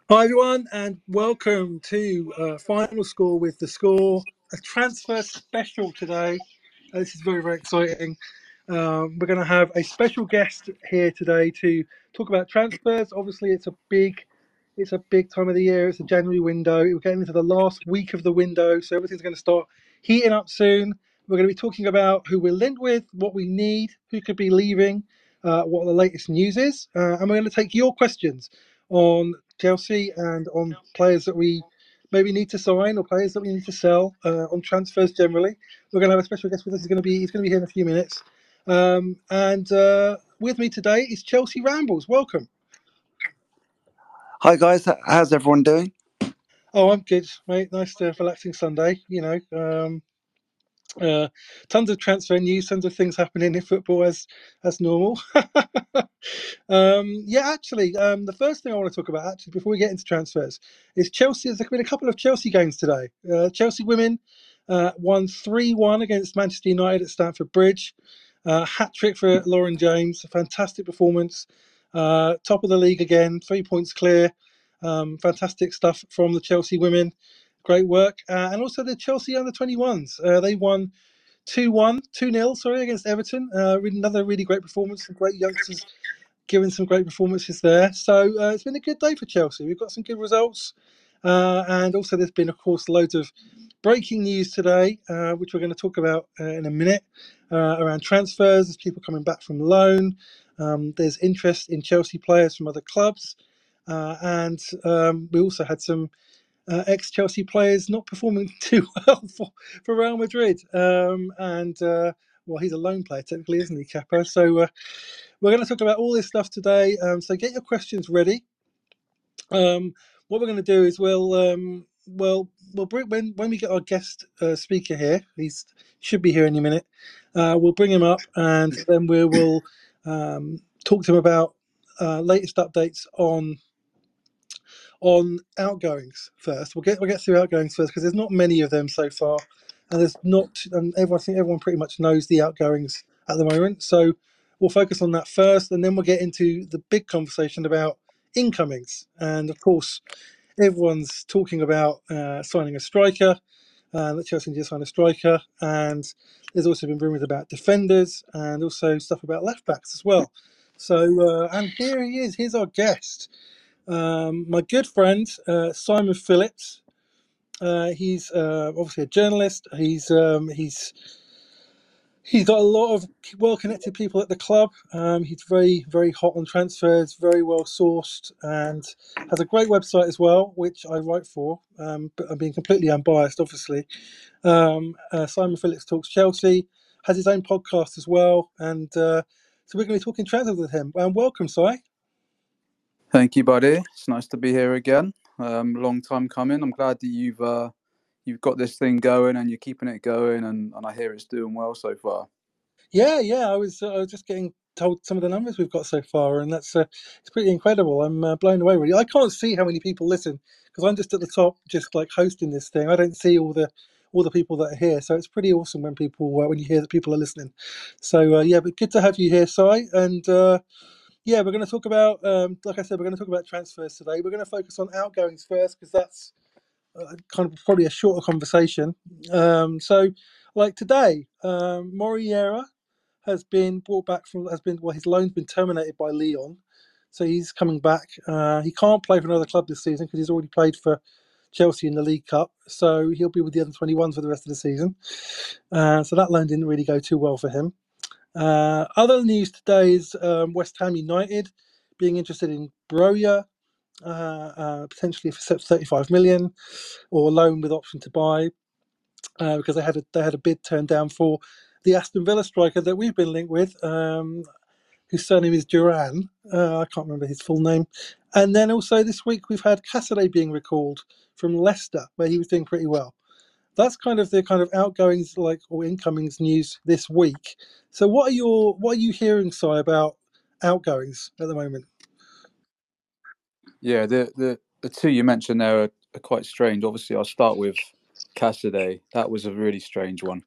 Hi everyone, and welcome to Final Score with the Score, a transfer special today. This is very, very exciting. We're going to have a special guest here today to talk about transfers. Obviously, it's a big time of the year. It's a January window. We're getting into the last week of the window, so everything's going to start heating up soon. We're going to be talking about who we're linked with, what we need, who could be leaving, what the latest news is, and we're going to take your questions on Chelsea and on players that we maybe need to sign or players that we need to sell, on transfers generally. We're going to have a special guest with us. He's going to be here in a few minutes. And with me today is Chelsea Rambles. Welcome. Hi guys, how's everyone doing? Oh, I'm good, mate. Nice to relaxing Sunday. Tons of transfer news, tons of things happening in football as normal. The first thing I want to talk about, actually, before we get into transfers, is Chelsea. There's been a couple of Chelsea games today. Chelsea women won 3-1 against Manchester United at Stamford Bridge. Hat trick for Lauren James. A fantastic performance. Top of the league again, 3 points clear. Fantastic stuff from the Chelsea women. Great work. And also the Chelsea under 21s. They won 2-0, sorry, against Everton. Another really great performance. Some great youngsters giving some great performances there. So it's been a good day for Chelsea. We've got some good results. And also there's been, of course, loads of breaking news today, which we're going to talk about in a minute, around transfers. There's people coming back from loan. There's interest in Chelsea players from other clubs. And we also had some ex-Chelsea players not performing too well for Real Madrid. Well, he's a loan player technically, isn't he, Kappa? So we're going to talk about all this stuff today. So get your questions ready. What we're going to do is we'll bring when we get our guest speaker here. He should be here any minute. We'll bring him up, and then we will talk to him about latest updates on outgoings first. We'll get through outgoings first because there's not many of them so far, and there's not. And everyone, I think everyone pretty much knows the outgoings at the moment. So we'll focus on that first, and then we'll get into the big conversation about incomings. And of course, everyone's talking about signing a striker. That Chelsea just signed a striker, and there's also been rumours about defenders and also stuff about left backs as well. So, and here he is. Here's our guest. My good friend Simon Phillips. He's obviously a journalist. He's got a lot of well-connected people at the club. He's very, very hot on transfers, very well sourced, and has a great website as well, which I write for. But I'm being completely unbiased, obviously. Simon Phillips Talks Chelsea, has his own podcast as well, and so we're going to be talking transfers with him. Welcome, Si. Thank you, buddy. It's nice to be here again. Long time coming. I'm glad that you've got this thing going and you're keeping it going, and I hear it's doing well so far. Yeah. I was just getting told some of the numbers we've got so far, and that's it's pretty incredible. I'm blown away, really. I can't see how many people listen because I'm just at the top, just like hosting this thing. I don't see all the people that are here, so it's pretty awesome when people when you hear that people are listening. So yeah, but good to have you here, Si. And yeah, we're going to talk about, like I said, we're going to talk about transfers today. We're going to focus on outgoings first because that's kind of probably a shorter conversation. So, like today, Moriera has been brought back his loan's been terminated by Lyon, so he's coming back. He can't play for another club this season because he's already played for Chelsea in the League Cup, so he'll be with the under 21s for the rest of the season. So that loan didn't really go too well for him. Other news today is West Ham United being interested in Broja, potentially for 35 million, or loan with option to buy, because they had a bid turned down for the Aston Villa striker that we've been linked with, whose surname is Duran. I can't remember his full name. And then also this week we've had Cassidy being recalled from Leicester, where he was doing pretty well. That's kind of the outgoings or incomings news this week. So what are you hearing, Si, about outgoings at the moment? Yeah, the two you mentioned there are quite strange. Obviously, I'll start with Cassidy. That was a really strange one.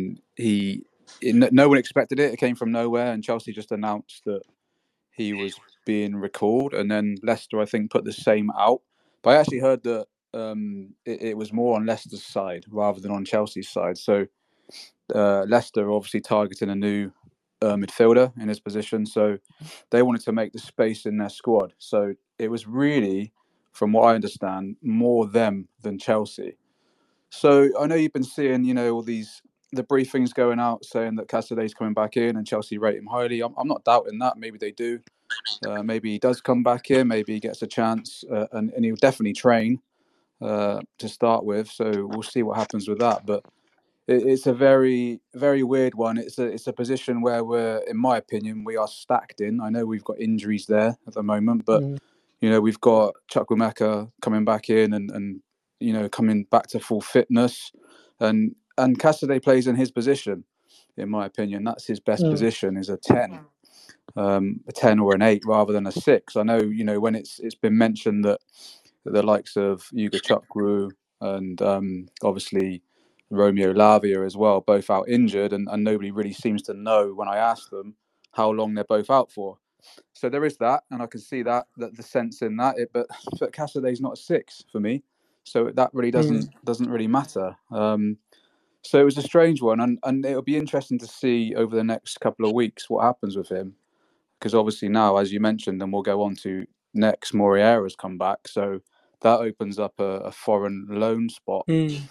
No one expected it. It came from nowhere, and Chelsea just announced that he was being recalled, and then Leicester, I think, put the same out. But I actually heard that it was more on Leicester's side rather than on Chelsea's side. So Leicester are obviously targeting a new midfielder in his position, so they wanted to make the space in their squad. So it was really, from what I understand, more them than Chelsea. So I know you've been seeing, all the briefings going out saying that Casadei's coming back in and Chelsea rate him highly. I'm not doubting that. Maybe they do. Maybe he does come back in. Maybe he gets a chance, and he'll definitely train to start with. So we'll see what happens with that. But it's a very, very weird one. It's a position where in my opinion, we are stacked in. I know we've got injuries there at the moment, but we've got Chukwuemeka coming back in and coming back to full fitness, and Casadei plays in his position. In my opinion, that's his best position, is a 10. A 10 or an 8 rather than a 6. I know, when it's been mentioned that the likes of Ugo Chukwu and obviously Romeo Lavia as well, both out injured, and nobody really seems to know when I ask them how long they're both out for. So there is that, and I can see that the sense in that. But Casadei's not a 6 for me, so that really doesn't really matter. So it was a strange one, and it'll be interesting to see over the next couple of weeks what happens with him. Because obviously now, as you mentioned, and we'll go on to next, Moriera's come back. So that opens up a foreign loan spot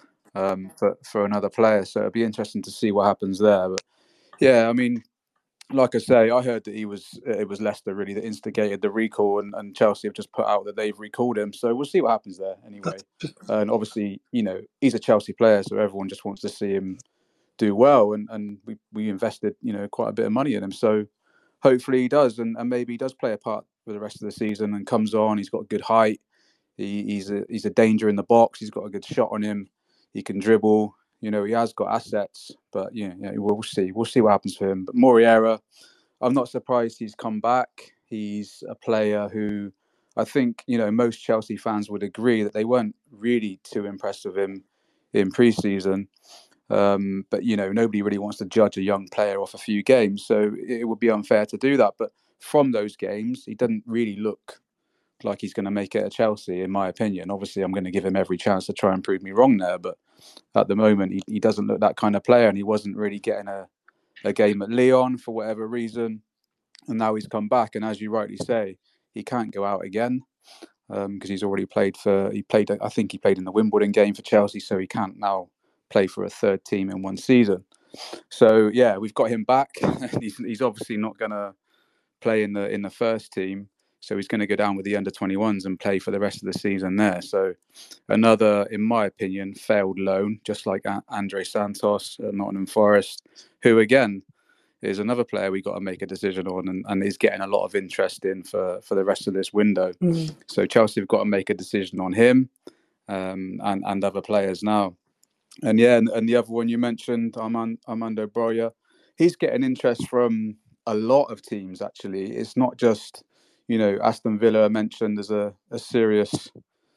for another player. So it'll be interesting to see what happens there. But yeah, I mean, like I say, I heard that it was Leicester really that instigated the recall, and Chelsea have just put out that they've recalled him. So we'll see what happens there anyway. And obviously, he's a Chelsea player, so everyone just wants to see him do well. And we invested, quite a bit of money in him. So hopefully he does, and maybe he does play a part for the rest of the season and comes on. He's got good height. He's a danger in the box. He's got a good shot on him. He can dribble. He has got assets. But we'll see. We'll see what happens for him. But Moriera, I'm not surprised he's come back. He's a player who I think most Chelsea fans would agree that they weren't really too impressed with him in pre-season. But nobody really wants to judge a young player off a few games, so it would be unfair to do that. But from those games, he doesn't really look like he's going to make it at Chelsea, in my opinion. Obviously, I'm going to give him every chance to try and prove me wrong there, but at the moment, he doesn't look that kind of player, and he wasn't really getting a game at Lyon for whatever reason, and now he's come back, and as you rightly say, he can't go out again because he's already played. I think he played in the Wimbledon game for Chelsea, so he can't now play for a third team in one season. So yeah, we've got him back. He's obviously not going to play in the first team, so he's going to go down with the under-21s and play for the rest of the season there. So another, in my opinion, failed loan, just like Andre Santos at Nottingham Forest, who again is another player we got to make a decision on, and is getting a lot of interest in for the rest of this window. So Chelsea have got to make a decision on him and other players now. And yeah, and the other one you mentioned, Armando Broja, he's getting interest from a lot of teams, actually. It's not just, Aston Villa mentioned as a serious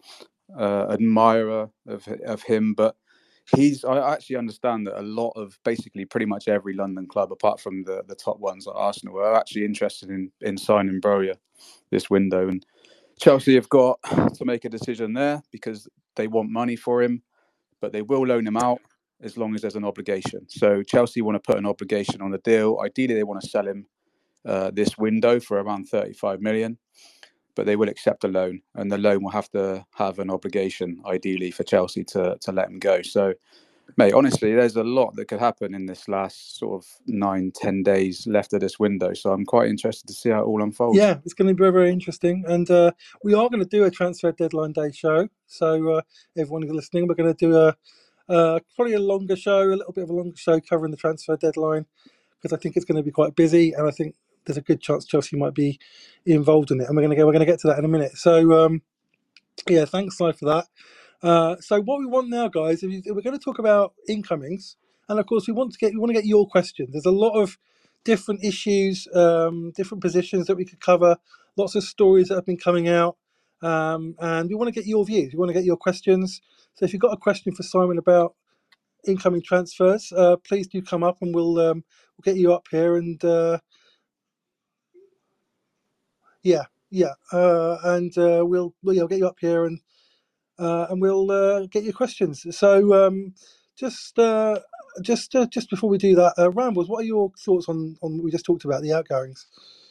admirer of him, but I actually understand that a lot of, basically pretty much every London club, apart from the top ones like Arsenal, are actually interested in signing Broja this window. And Chelsea have got to make a decision there because they want money for him, but they will loan him out as long as there's an obligation. So Chelsea want to put an obligation on the deal. Ideally, they want to sell him this window for around 35 million, but they will accept a loan, and the loan will have to have an obligation, ideally, for Chelsea to let him go. So, mate, honestly, there's a lot that could happen in this last sort of 9-10 days left of this window. So I'm quite interested to see how it all unfolds. Yeah, it's going to be very, very interesting. And we are going to do a transfer deadline day show. So everyone who's listening, we're going to do probably a longer show, a little bit of a longer show covering the transfer deadline, because I think it's going to be quite busy, and I think there's a good chance Chelsea might be involved in it. And we're going to get to that in a minute. So yeah, thanks, Si, for that. So what we want now, guys, we're going to talk about incomings, and of course we want to get your questions. There's a lot of different issues, different positions that we could cover, lots of stories that have been coming out, and we want to get your views. We want to get your questions. So if you've got a question for Simon about incoming transfers, please do come up, and we'll get you up here. And Yeah, yeah, and we'll get you up here and we'll get your questions. So just just before we do that, Rambles, what are your thoughts on what we just talked about, the outgoings?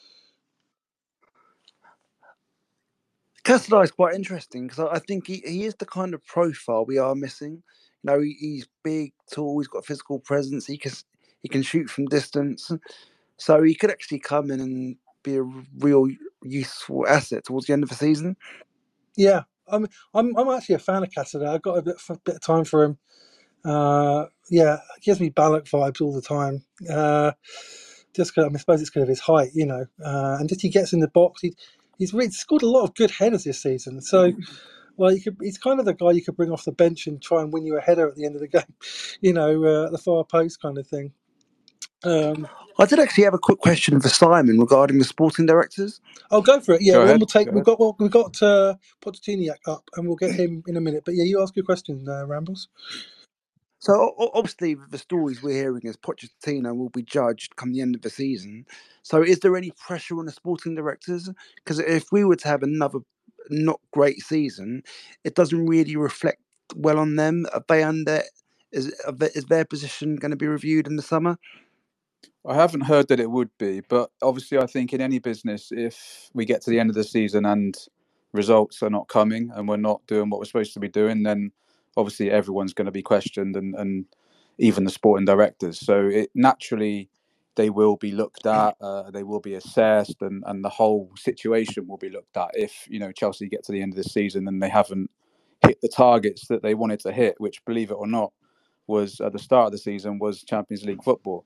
Casadei is quite interesting because I think he is the kind of profile we are missing. He's big, tall, he's got physical presence, he can shoot from distance, so he could actually come in and be a real useful asset towards the end of the season. Yeah, I'm actually a fan of Cassidy. I've got a bit of time for him. Yeah, he gives me Balak vibes all the time. Just 'cause, I suppose it's because of his height, and just he gets in the box. He's really scored a lot of good headers this season. So, well, he's kind of the guy you could bring off the bench and try and win you a header at the end of the game, the far post kind of thing. I did actually have a quick question for Simon regarding the sporting directors. I'll go for it. Yeah, Go well, ahead. we've got Pochettino up, and we'll get him in a minute. But yeah, you ask your question, Rambles. So obviously, the stories we're hearing is Pochettino will be judged come the end of the season. So is there any pressure on the sporting directors? Because if we were to have another not great season, it doesn't really reflect well on them. Are they under? Is their position going to be reviewed in the summer? I haven't heard that it would be, but obviously I think in any business, if we get to the end of the season and results are not coming and we're not doing what we're supposed to be doing, then obviously everyone's going to be questioned, and even the sporting directors. So naturally they will be looked at, they will be assessed, and the whole situation will be looked at. If Chelsea get to the end of the season and they haven't hit the targets that they wanted to hit, which, believe it or not, was at the start of the season, was Champions League football.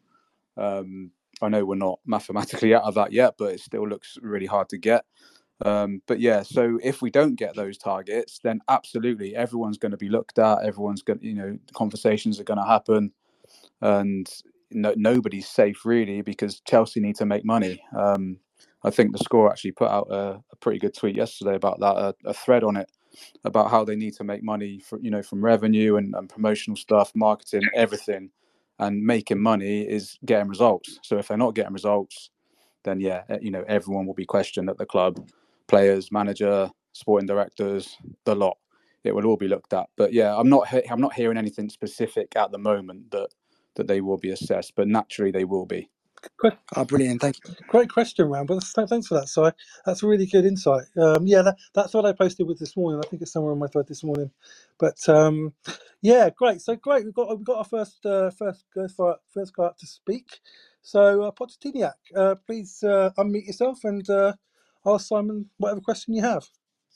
I know we're not mathematically out of that yet, but it still looks really hard to get. But yeah, so if we don't get those targets, then absolutely everyone's going to be looked at. Everyone's going, conversations are going to happen, and nobody's safe really, because Chelsea need to make money. I think The Score actually put out a pretty good tweet yesterday about that, a thread on it about how they need to make money from revenue and promotional stuff, marketing, everything. And making money is getting results. So if they're not getting results, then yeah, everyone will be questioned at the club, players, manager, sporting directors, the lot. It will all be looked at. But yeah, I'm not hearing anything specific at the moment that they will be assessed, but naturally they will be. Brilliant, thank you. Great question, Rambo. Thanks for that, Si. That's a really good insight. Yeah, that thread I posted with this morning. I think it's somewhere on my thread this morning. But yeah, great. So great. We've got our first guy up to speak. So Pochettino, please unmute yourself and ask Simon whatever question you have.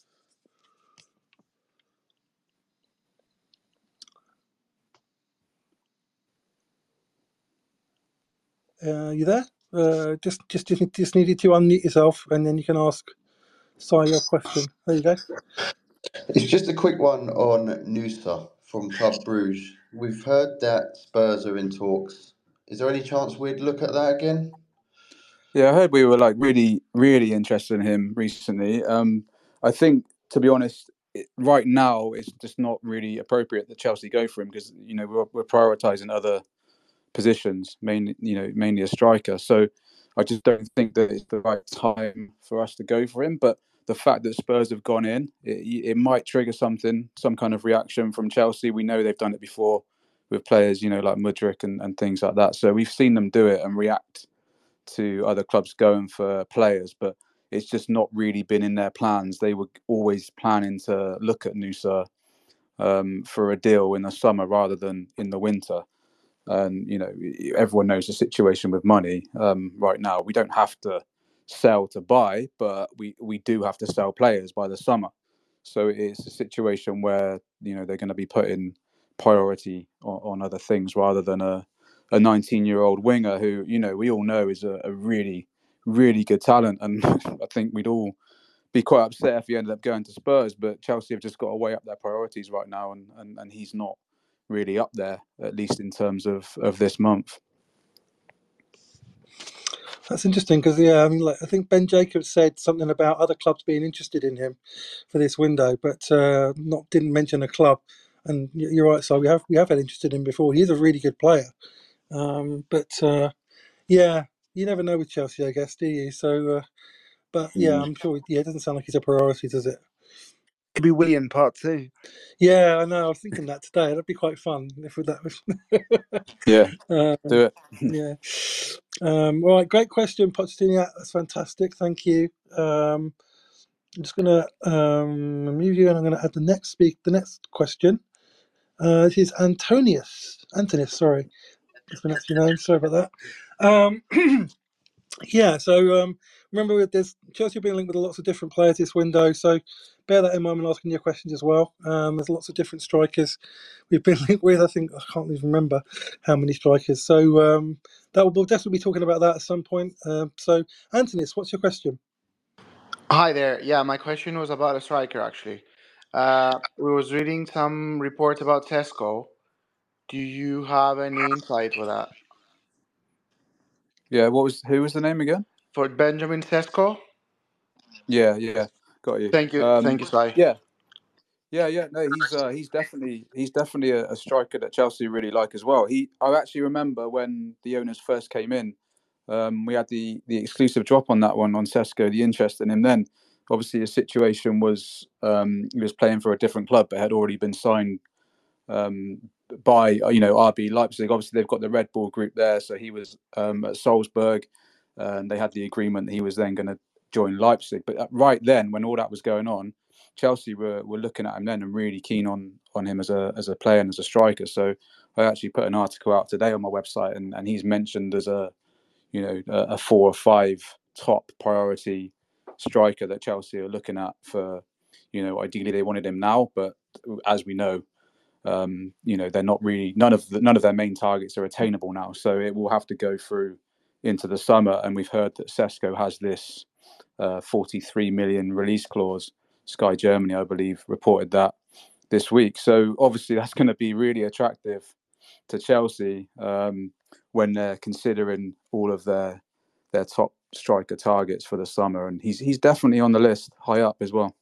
You there? Just needed to unmute yourself, and then you can ask Si your question. There you go. It's just a quick one on Noosa from Club Bruges. We've heard that Spurs are in talks. Is there any chance we'd look at that again? Yeah, I heard we were really, really interested in him recently. I think, to be honest, right now it's just not really appropriate that Chelsea go for him, because we're prioritising other positions, mainly a striker. So I just don't think that it's the right time for us to go for him. But the fact that Spurs have gone in, it might trigger some kind of reaction from Chelsea. We know they've done it before with players, like Mudryk and things like that. So we've seen them do it and react to other clubs going for players, but it's just not really been in their plans. They were always planning to look at Noosa for a deal in the summer rather than in the winter. And everyone knows the situation with money right now. We don't have to sell to buy, but we do have to sell players by the summer. So it's a situation where they're going to be putting priority on other things rather than a 19-year-old winger who we all know is a really, really good talent. And I think we'd all be quite upset if he ended up going to Spurs, but Chelsea have just got to weigh up their priorities right now, and he's not really up there, at least in terms of this month. That's interesting because I think Ben Jacobs said something about other clubs being interested in him for this window, but didn't mention a club. And you're right, so we have had interested in him before. He's a really good player, but yeah, you never know with Chelsea, I guess, do you? So But yeah, I'm sure. Yeah, it doesn't sound like he's a priority, does it? Could be Willian Part 2. Yeah, I know. I was thinking that today. That'd be quite fun if that was. Yeah, do it. Yeah. All right, great question, Pochettino. That's fantastic. Thank you. I'm just gonna mute you, and I'm gonna add the next question. This is Antonius. Sorry, mispronounced your name. Sorry about that. Yeah, so remember, there's Chelsea being linked with lots of different players this window, so bear that in mind when asking your questions as well. There's lots of different strikers we've been linked with. I think I can't even remember how many strikers. So we'll definitely be talking about that at some point. So, Antonis, what's your question? Hi there. Yeah, my question was about a striker, actually. We was reading some reports about Tesco. Do you have any insight for that? Yeah, who was the name again? For Benjamin Sesko? Yeah, got you. Thank you, Sly. Yeah. No, he's definitely a striker that Chelsea really like as well. I actually remember when the owners first came in, we had the exclusive drop on that one on Sesko, the interest in him then. Obviously, his situation was he was playing for a different club, but had already been signed by RB Leipzig. Obviously, they've got the Red Bull group there, so he was at Salzburg, and they had the agreement that he was then going to join Leipzig. But right then, when all that was going on, Chelsea were looking at him then and really keen on him as a player and as a striker. So I actually put an article out today on my website, and he's mentioned as a 4 or 5 top priority striker that Chelsea are looking at for. Ideally they wanted him now, but as we know, they're not really, none of their main targets are attainable now. So it will have to go through into the summer. And we've heard that Sesko has this 43 million release clause. Sky Germany, I believe, reported that this week. So obviously that's going to be really attractive to Chelsea when they're considering all of their top striker targets for the summer. And he's definitely on the list, high up as well.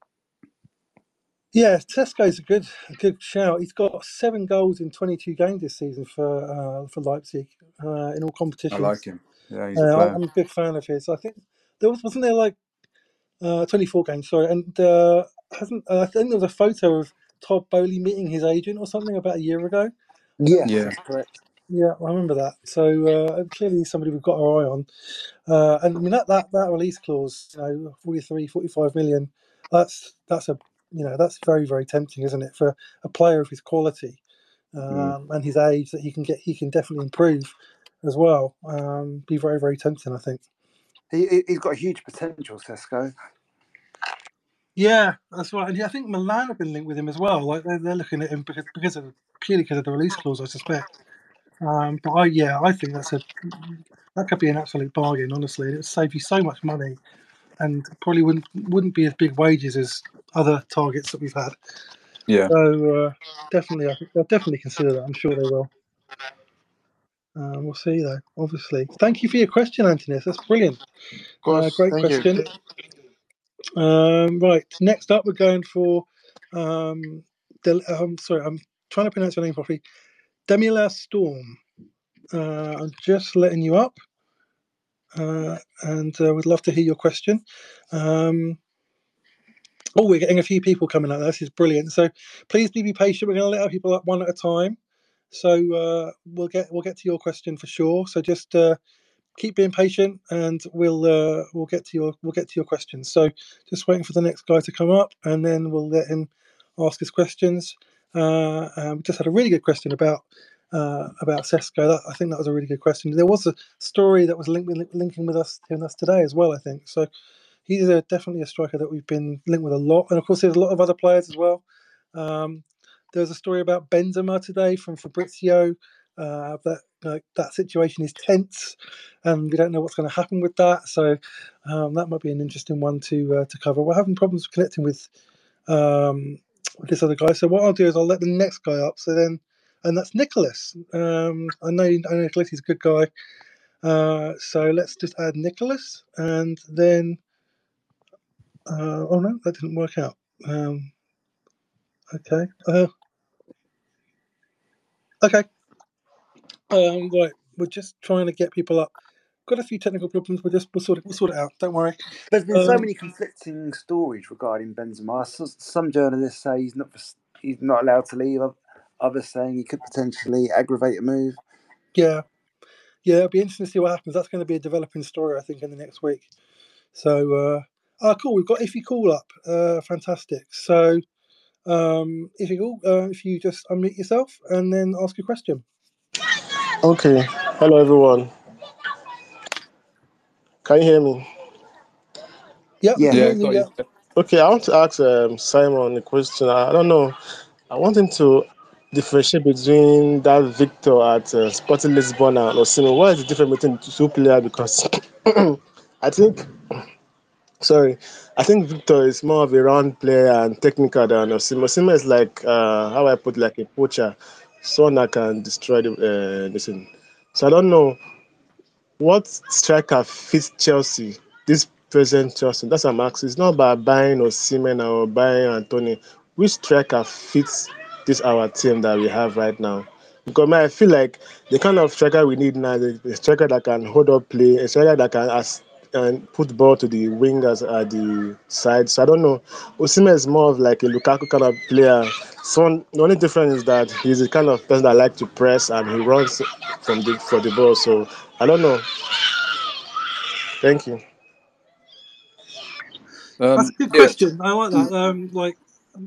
Yeah, Tesco's a good shout. He's got 7 goals in 22 games this season for Leipzig in all competitions. I like him. Yeah, he's a player. I'm a big fan of his. I think wasn't there like 24 games, sorry, and I think there was a photo of Todd Bowley meeting his agent or something about a year ago. Yes, Yeah. that's correct. Yeah, I remember that. So clearly somebody we've got our eye on. And I mean that release clause, 43, 45 million. That's very, very tempting, isn't it, for a player of his quality and his age, that he can definitely improve as well. Be very, very tempting, I think. He's got huge potential, Sesko. Yeah, that's right. And I think Milan have been linked with him as well. Like they're looking at him because of the release clause, I suspect. But I think that could be an absolute bargain, honestly. It would save you so much money, and probably wouldn't be as big wages as other targets that we've had. Yeah. So definitely, I think they'll definitely consider that. I'm sure they will. We'll see, though. Obviously, thank you for your question, Antonis. That's brilliant. Of course, Great thank question. Right, next up, we're going for. Sorry, I'm trying to pronounce your name properly. Demila Storm. I'm just letting you up, and would love to hear your question. We're getting a few people coming up. This is brilliant. So please be patient. We're going to let people up one at a time. So we'll get to your question for sure. So just keep being patient, and we'll get to your questions. So just waiting for the next guy to come up, and then we'll let him ask his questions. We just had a really good question about Sesko. I think that was a really good question. There was a story that was linking with us today as well, I think. So he's definitely a striker that we've been linked with a lot, and of course there's a lot of other players as well. There was a story about Benzema today from Fabrizio. That situation is tense, and we don't know what's going to happen with that. So that might be an interesting one to cover. We're having problems connecting with this other guy. So what I'll do is I'll let the next guy up. And that's Nicholas. I know Nicholas. He's a good guy. So let's just add Nicholas, and then. Oh no, that didn't work out. Okay. Okay. Right, we're just trying to get people up. got a few technical problems. We'll sort it out. Don't worry. There's been so many conflicting stories regarding Benzema. Some journalists say he's not allowed to leave. Others saying he could potentially aggravate a move. Yeah, it'll be interesting to see what happens. That's going to be a developing story, I think, in the next week. So, cool. We've got Iffy Call up. Fantastic. So, Iffy Call, if you just unmute yourself and then ask a question. Okay. Hello, everyone. Can you hear me? Yeah, we can Yeah. hear got you. you. Yeah. Okay, I want to ask Simon a question. I don't know. I want him to differentiate between that Victor at Sporting Lisbon and Osimhen. What is the difference between the two players? Because I think, I think Victor is more of a round player and technical than Osimhen. Osimhen is like, how I put, like a poacher, someone that can destroy the thing. So I don't know. What striker fits Chelsea, this present Chelsea? That's what I'm asking. It's not about buying Osimhen or buying Anthony. Which striker fits this our team that we have right now? Because I feel like the kind of striker we need now is a striker that can hold up play, a striker that can and put the ball to the wingers at the side. So I don't know. Osimhen is more of like a Lukaku kind of player. So the only difference is that he's the kind of person that likes to press and he runs for the ball. So I don't know. Thank you. That's a good Yeah. question. I like that. Like,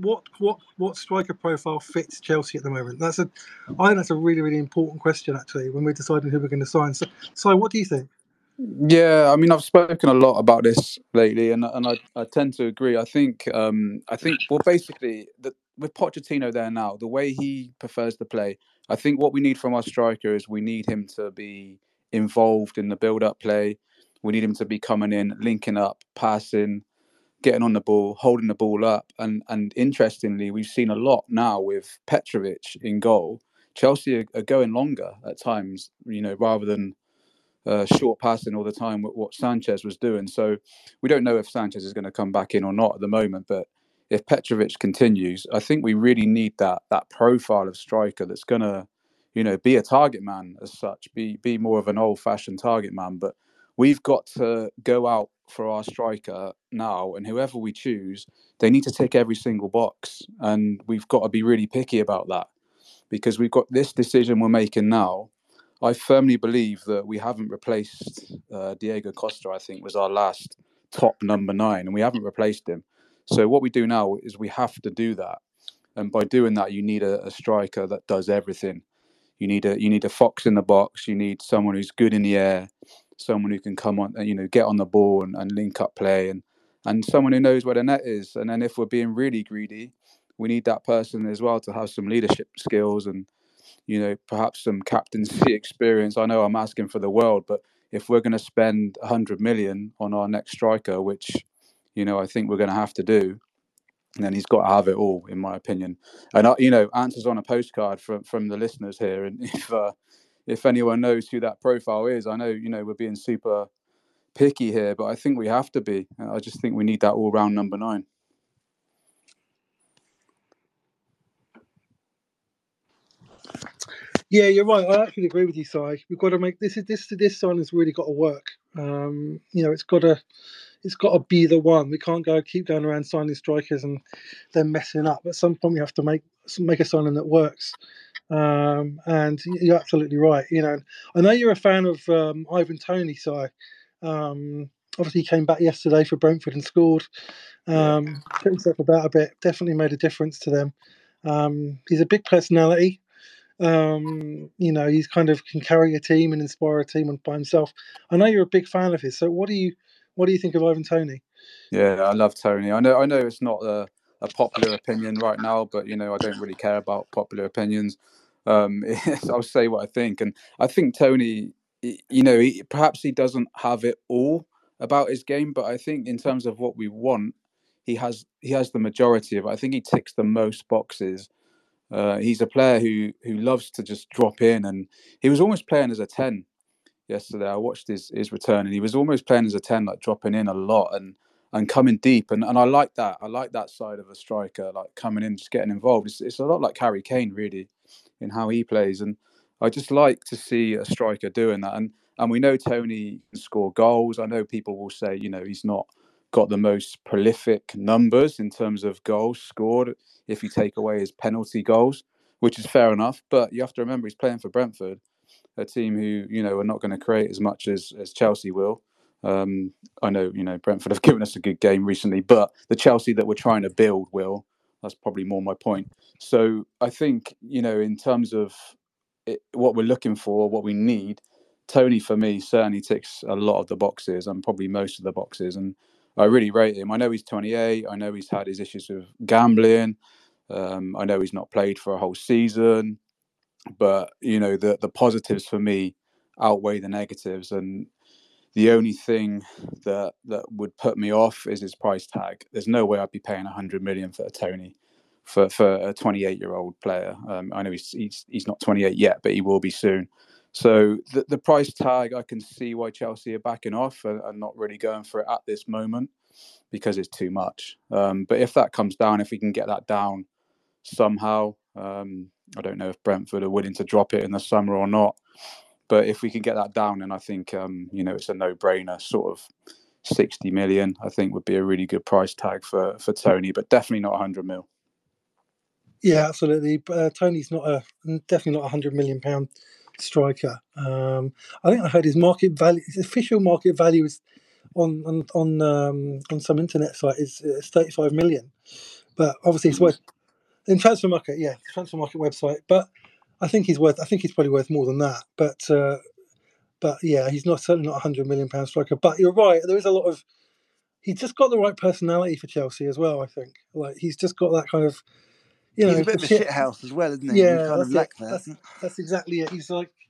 what striker profile fits Chelsea at the moment? I think that's a really, really important question actually when we're deciding who we're going to sign. So what do you think? Yeah, I mean, I've spoken a lot about this lately, and I tend to agree. I think well, basically, with Pochettino there now, the way he prefers to play, I think what we need from our striker is we need him to be involved in the build-up play. We need him to be coming in, linking up, passing, getting on the ball, holding the ball up, and interestingly, we've seen a lot now with Petrovic in goal. Chelsea are going longer at times, rather than short passing all the time, what Sanchez was doing. So we don't know if Sanchez is going to come back in or not at the moment. But if Petrovic continues, I think we really need that profile of striker that's going to, be a target man as such, be more of an old-fashioned target man. But we've got to go out for our striker now, and whoever we choose, they need to tick every single box, and we've got to be really picky about that, because we've got this decision we're making now. I firmly believe that we haven't replaced Diego Costa. I think was our last top number 9, and we haven't replaced him. So what we do now is we have to do that, and by doing that, you need a striker that does everything. You need a fox in the box. You need someone who's good in the air, someone who can come on, get on the ball and link up play, and someone who knows where the net is. And then if we're being really greedy, we need that person as well to have some leadership skills and perhaps some captaincy experience. I know I'm asking for the world, but if we're going to spend 100 million on our next striker, which I think we're going to have to do, then he's got to have it all, in my opinion. And answers on a postcard from the listeners here. And if anyone knows who that profile is, I know we're being super picky here, but I think we have to be. I just think we need that all-round number 9. Yeah, you're right. I actually agree with you, Si. We've got to make this sign has really got to work. It's got to be the one. We can't keep going around signing strikers and then messing up. At some point, we have to make a signing that works. And you're absolutely right. I know you're a fan of Ivan Toney, Si. Obviously, he came back yesterday for Brentford and scored. Put himself about a bit. Definitely made a difference to them. He's a big personality. He's kind of can carry a team and inspire a team by himself. I know you're a big fan of his. So what do you think of Ivan Toney? Yeah, I love Toney. I know it's not a popular opinion right now, but I don't really care about popular opinions. I'll say what I think, and I think Toney, perhaps he doesn't have it all about his game, but I think in terms of what we want, he has the majority of it. I think he ticks the most boxes. He's a player who loves to just drop in, and he was almost playing as a 10 yesterday. I watched his return, and he was almost playing as a 10, like dropping in a lot and coming deep. And I like that. I like that side of a striker, like coming in, just getting involved. It's a lot like Harry Kane, really, in how he plays. And I just like to see a striker doing that. And And we know Tony can score goals. I know people will say, you know, he's not got the most prolific numbers in terms of goals scored if you take away his penalty goals, which is fair enough. But you have to remember he's playing for Brentford, a team who, you know, are not going to create as much as Chelsea will. I know, you know, Brentford have given us a good game recently, but the Chelsea that we're trying to build will. That's probably more my point. So I think, you know, in terms of what we're looking for, what we need, Tony for me certainly ticks a lot of the boxes and probably most of the boxes. And I really rate him. I know he's 28. I know he's had his issues with gambling. I know he's not played for a whole season. But, you know, the positives for me outweigh the negatives. And the only thing that would put me off is his price tag. There's no way I'd be paying 100 million for a Tony, for a 28-year-old player. I know he's not 28 yet, but he will be soon. So the price tag, I can see why Chelsea are backing off and not really going for it at this moment, because it's too much. But if that comes down, if we can get that down somehow, I don't know if Brentford are willing to drop it in the summer or not. But if we can get that down, then I think, you know, it's a no-brainer. Sort of 60 million, I think, would be a really good price tag for Tony, but definitely not 100 mil. Yeah, absolutely. Tony's definitely not £100 million striker. I think I heard his market value, his official market value is on some internet site is 35 million. But obviously, it's worth in Transfer Market. Yeah, Transfer Market website. But I think he's probably worth more than that. But yeah, he's certainly not £100 million striker. But you're right. There is a lot of. He's just got the right personality for Chelsea as well. I think he's just got that kind of. You know, he's a bit of a shithouse as well, isn't he? Yeah, we kind of lack that. That's exactly it. He's like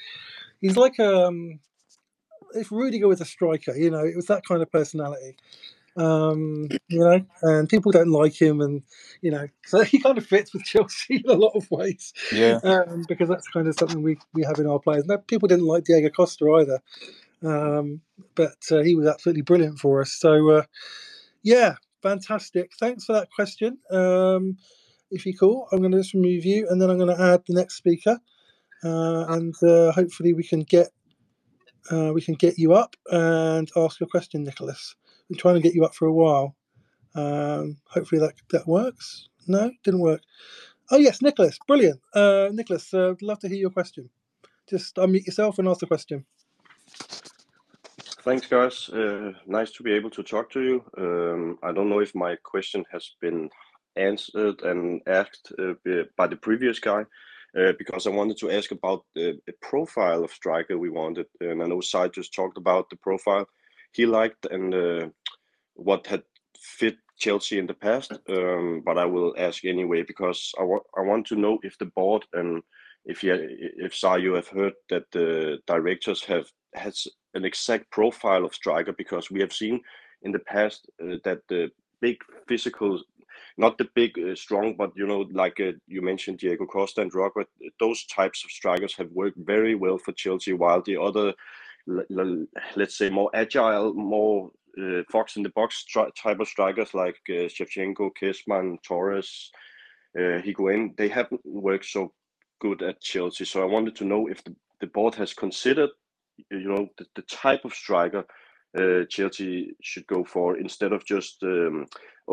if Rudiger was a striker, you know, it was that kind of personality. You know, and people don't like him, and you know, so he kind of fits with Chelsea in a lot of ways. Yeah. Because that's kind of something we have in our players. No, people didn't like Diego Costa either, but he was absolutely brilliant for us. So yeah, fantastic. Thanks for that question. If you're cool, I'm going to just remove you, and then I'm going to add the next speaker, and hopefully we can get you up and ask your question, Nicholas. Been trying to get you up for a while. Hopefully that works. No, didn't work. Oh yes, Nicholas, brilliant. Nicholas, I'd love to hear your question. Just unmute yourself and ask the question. Thanks, guys. Nice to be able to talk to you. I don't know if my question has been answered and asked by the previous guy, because I wanted to ask about the profile of striker we wanted. And I know Sai just talked about the profile he liked and what had fit Chelsea in the past. But I will ask anyway, because I want to know if the board and if Sai, you have heard that the directors has an exact profile of striker, because we have seen in the past that the big physical, not the big strong, but you know, like you mentioned Diego Costa and Drogba, those types of strikers have worked very well for Chelsea, while the other, let's say, more agile, more fox in the box type of strikers like Shevchenko, Kesman, Torres, Higuain, they haven't worked so good at Chelsea. So I wanted to know if the board has considered, you know, the type of striker Chelsea should go for, instead of just Victor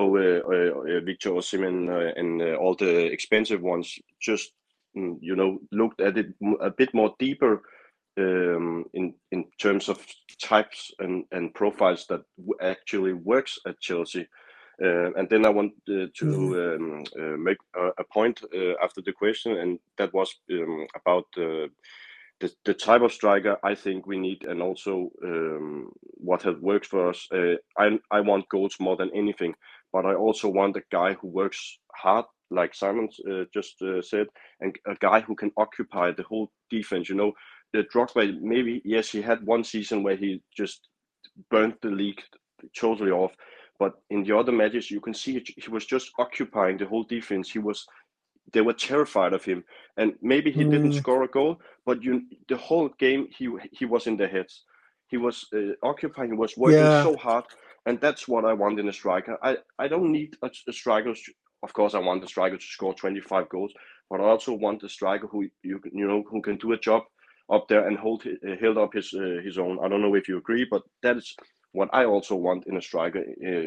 Osimhen and all the expensive ones. Just you know, looked at it a bit more deeper in terms of types and profiles that actually works at Chelsea. And then I want to make a point after the question, and that was about the type of striker I think we need, and also what has worked for us. I want goals more than anything, but I also want a guy who works hard, like Simon just said, and a guy who can occupy the whole defense. You know, the Drogba, maybe, yes, he had one season where he just burnt the league totally off, but in the other matches you can see he was just occupying the whole defense. They were terrified of him, and maybe he didn't score a goal, but the whole game he was in their heads. He was occupying. He was working so hard, and that's what I want in a striker. I don't need a striker. Of course, I want the striker to score 25 goals, but I also want a striker who who can do a job up there and held up his own. I don't know if you agree, but that is what I also want in a striker,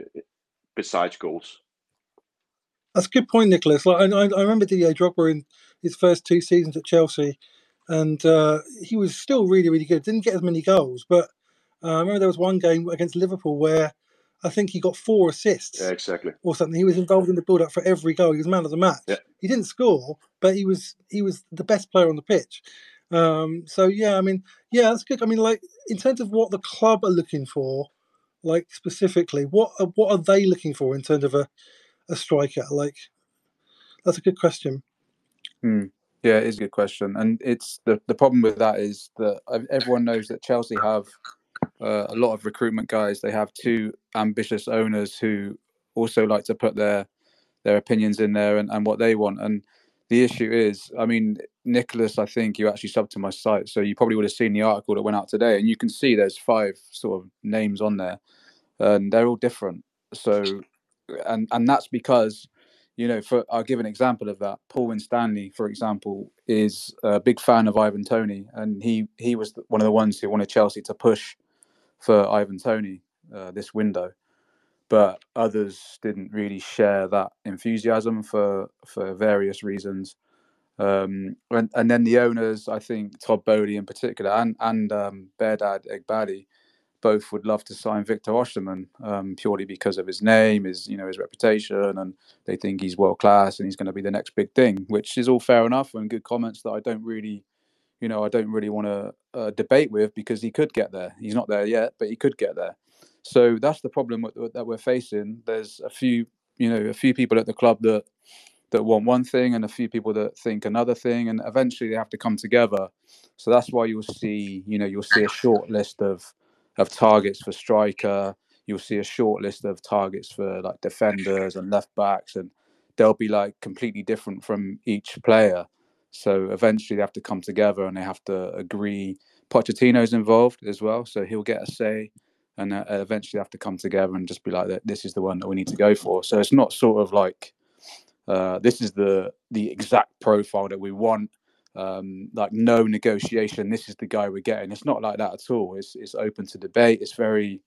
besides goals. That's a good point, Nicholas. Like I remember Didier Drogba in his first 2 seasons at Chelsea, and he was still really, really good. Didn't get as many goals, but I remember there was one game against Liverpool where I think he got 4 assists. Yeah, exactly. Or something. He was involved in the build-up for every goal. He was man of the match. Yeah. He didn't score, but he was the best player on the pitch. So yeah, I mean, yeah, that's good. I mean, like in terms of what the club are looking for, like specifically, what are they looking for in terms of a striker? Like, that's a good question. Yeah, it is a good question, and it's the problem with that is that everyone knows that Chelsea have a lot of recruitment guys. They have 2 ambitious owners who also like to put their opinions in there and what they want. And the issue is, I mean, Nicholas, I think you actually subbed to my site, so you probably would have seen the article that went out today, and you can see there's 5 sort of names on there, and they're all different. So, and that's because, you know, I'll give an example of that. Paul Winstanley, for example, is a big fan of Ivan Toney, and he was one of the ones who wanted Chelsea to push for Ivan Toney this window. But others didn't really share that enthusiasm for various reasons. And then the owners, I think Todd Bowley in particular, and Bairdad Eghbali, both would love to sign Victor Osimhen purely because of his name, his reputation, and they think he's world class and he's going to be the next big thing, which is all fair enough and good comments that I don't really want to debate with, because he could get there. He's not there yet, but he could get there. So that's the problem that we're facing. There's a few people at the club that want one thing and a few people that think another thing, and eventually they have to come together. So that's why you'll see a short list of targets for striker. You'll see a short list of targets for like defenders and left backs, and they'll be like completely different from each player. So eventually they have to come together and they have to agree. Pochettino's involved as well, so he'll get a say, and eventually have to come together and just be like, this is the one that we need to go for. So it's not sort of like this is the exact profile that we want. Like no negotiation. This is the guy we're getting. It's not like that at all. It's open to debate. It's very,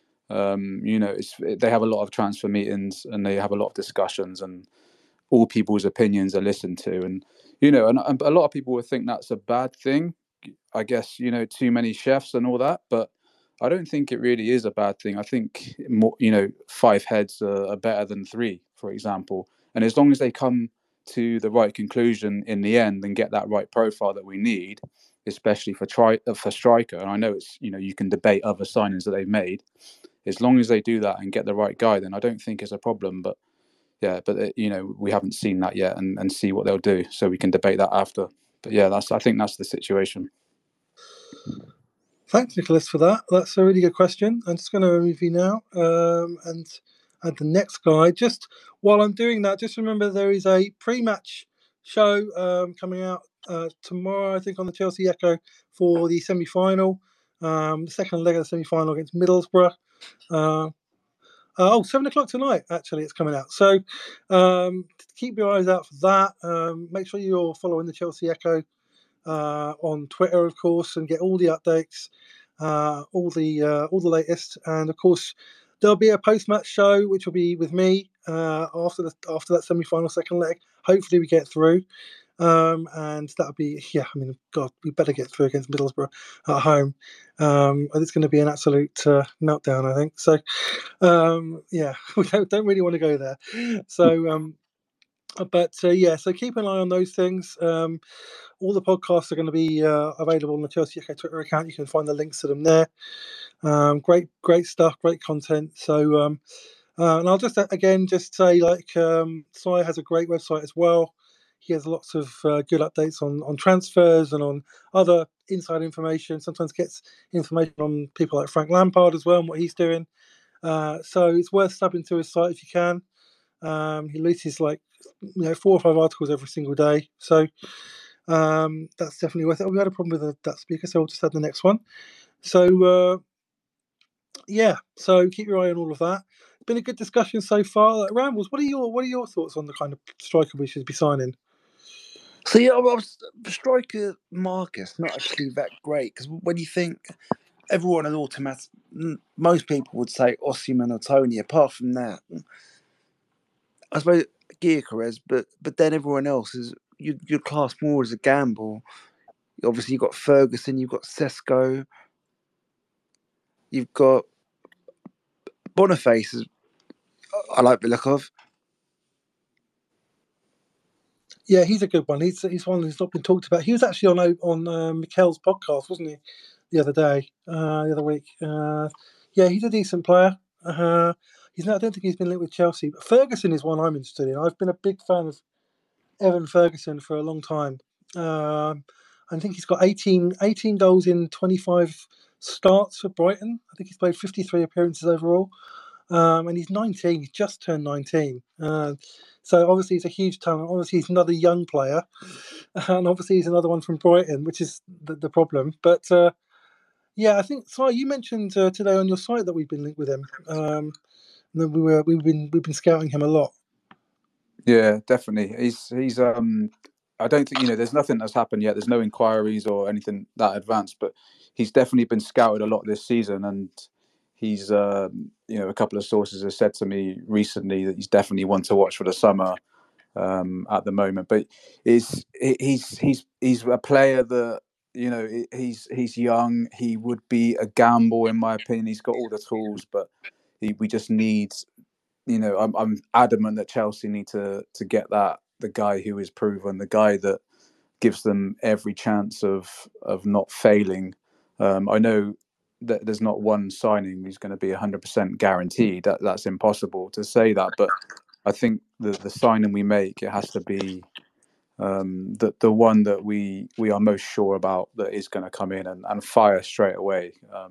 they have a lot of transfer meetings and they have a lot of discussions, and all people's opinions are listened to. And and a lot of people would think that's a bad thing. I guess too many chefs and all that, but I don't think it really is a bad thing. I think more, 5 heads are better than 3, for example. And as long as they come to the right conclusion in the end and get that right profile that we need, especially for striker. And I know it's you can debate other signings that they've made. As long as they do that and get the right guy, then I don't think it's a problem. But yeah, we haven't seen that yet, and see what they'll do, so we can debate that after. But yeah, I think that's the situation. Thanks, Nicholas, for that. That's a really good question. I'm just going to remove you now and add the next guy. Just while I'm doing that, just remember there is a pre-match show coming out tomorrow, I think, on the Chelsea Echo for the semi-final, the second leg of the semi-final against Middlesbrough. 7 o'clock tonight, actually, it's coming out. So keep your eyes out for that. Make sure you're following the Chelsea Echo on Twitter, of course, and get all the updates, all the latest. And of course, there'll be a post-match show which will be with me after that semi-final second leg. Hopefully, we get through, and that'll be God, we better get through against Middlesbrough at home. It's going to be an absolute meltdown, I think. So we don't really want to go there. So. So keep an eye on those things. All the podcasts are going to be available on the Chelsea Echo Twitter account. You can find the links to them there. Great stuff, great content. So, and I'll just say, Si has a great website as well. He has lots of good updates on transfers and on other inside information. Sometimes gets information on people like Frank Lampard as well and what he's doing. So it's worth subbing to his site if you can. He releases 4 or 5 articles every single day. So that's definitely worth it. We had a problem with that speaker, so we'll just add the next one. So so keep your eye on all of that. It's been a good discussion so far. Rambles, what are your thoughts on the kind of striker we should be signing? So yeah, the striker Marcus not actually that great because when you think everyone is automatic, most people would say Osimhen or Tony. Apart from that, I suppose Gyökeres, but then everyone else is you'd class more as a gamble. Obviously, you've got Ferguson, you've got Sesko, you've got Boniface. I like the look of. Yeah, he's a good one. He's one who's not been talked about. He was actually on Mikel's podcast, wasn't he, the other day, the other week? Yeah, he's a decent player. He's not. I don't think he's been linked with Chelsea. But Ferguson is one I'm interested in. I've been a big fan of Evan Ferguson for a long time. I think he's got 18 goals in 25 starts for Brighton. I think he's played 53 appearances overall. And he's 19. He's just turned 19. So obviously he's a huge talent. Obviously he's another young player, and obviously he's another one from Brighton, which is the problem. But yeah, I think Si, you mentioned today on your site that we've been linked with him. And that we've been scouting him a lot. Yeah, definitely. He's I don't think, there's nothing that's happened yet. There's no inquiries or anything that advanced, but he's definitely been scouted a lot this season, and he's a couple of sources have said to me recently that he's definitely one to watch for the summer at the moment. But he's a player that he's young. He would be a gamble in my opinion. He's got all the tools, but we just need. I'm adamant that Chelsea need to get the guy who is proven, the guy that gives them every chance of not failing. I know that there's not one signing who's going to be 100% guaranteed. That's impossible to say that, but I think the signing we make, it has to be the one that we are most sure about, that is going to come in and fire straight away.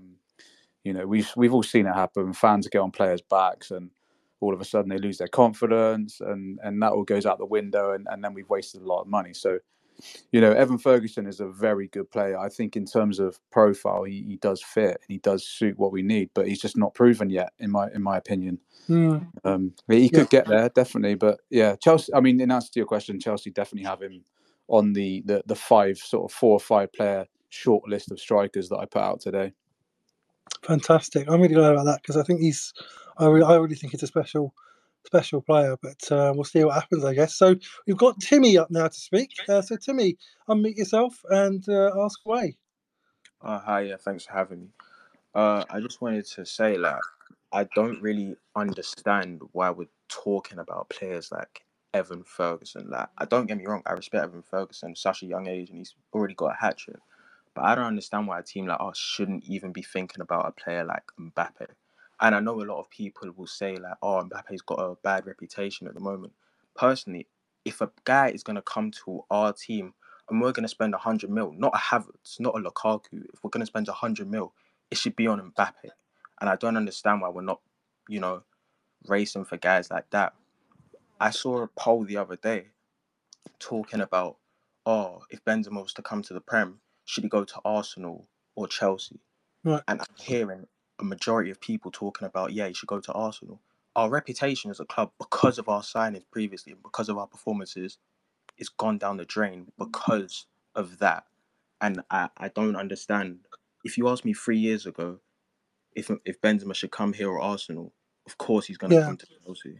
We've all seen it happen. Fans get on players' backs and all of a sudden they lose their confidence, and that all goes out the window, and then we've wasted a lot of money. So, Evan Ferguson is a very good player. I think in terms of profile, he does fit and he does suit what we need, but he's just not proven yet, in my opinion. He could get there, definitely. But yeah, Chelsea, I mean, in answer to your question, Chelsea definitely have him on the 4 or 5 player short list of strikers that I put out today. Fantastic. I'm really glad about that because I think I really think he's a special player, but we'll see what happens, I guess. So we've got Timmy up now to speak. So Timmy, unmute yourself and ask away. Hi, yeah, thanks for having me. I just wanted to say, I don't really understand why we're talking about players like Evan Ferguson. Don't get me wrong, I respect Evan Ferguson, such a young age, and he's already got a hat trick. But I don't understand why a team like us shouldn't even be thinking about a player like Mbappe. And I know a lot of people will say, Mbappe's got a bad reputation at the moment. Personally, if a guy is going to come to our team and we're going to spend 100 mil, not a Havertz, not a Lukaku, if we're going to spend 100 mil, it should be on Mbappe. And I don't understand why we're not, racing for guys like that. I saw a poll the other day talking about, if Benzema was to come to the Prem, should he go to Arsenal or Chelsea? Right. And I'm hearing a majority of people talking about, he should go to Arsenal. Our reputation as a club, because of our signings previously and because of our performances, is gone down the drain because of that. And I don't understand. If you asked me 3 years ago if Benzema should come here or Arsenal, of course he's going to come to Chelsea.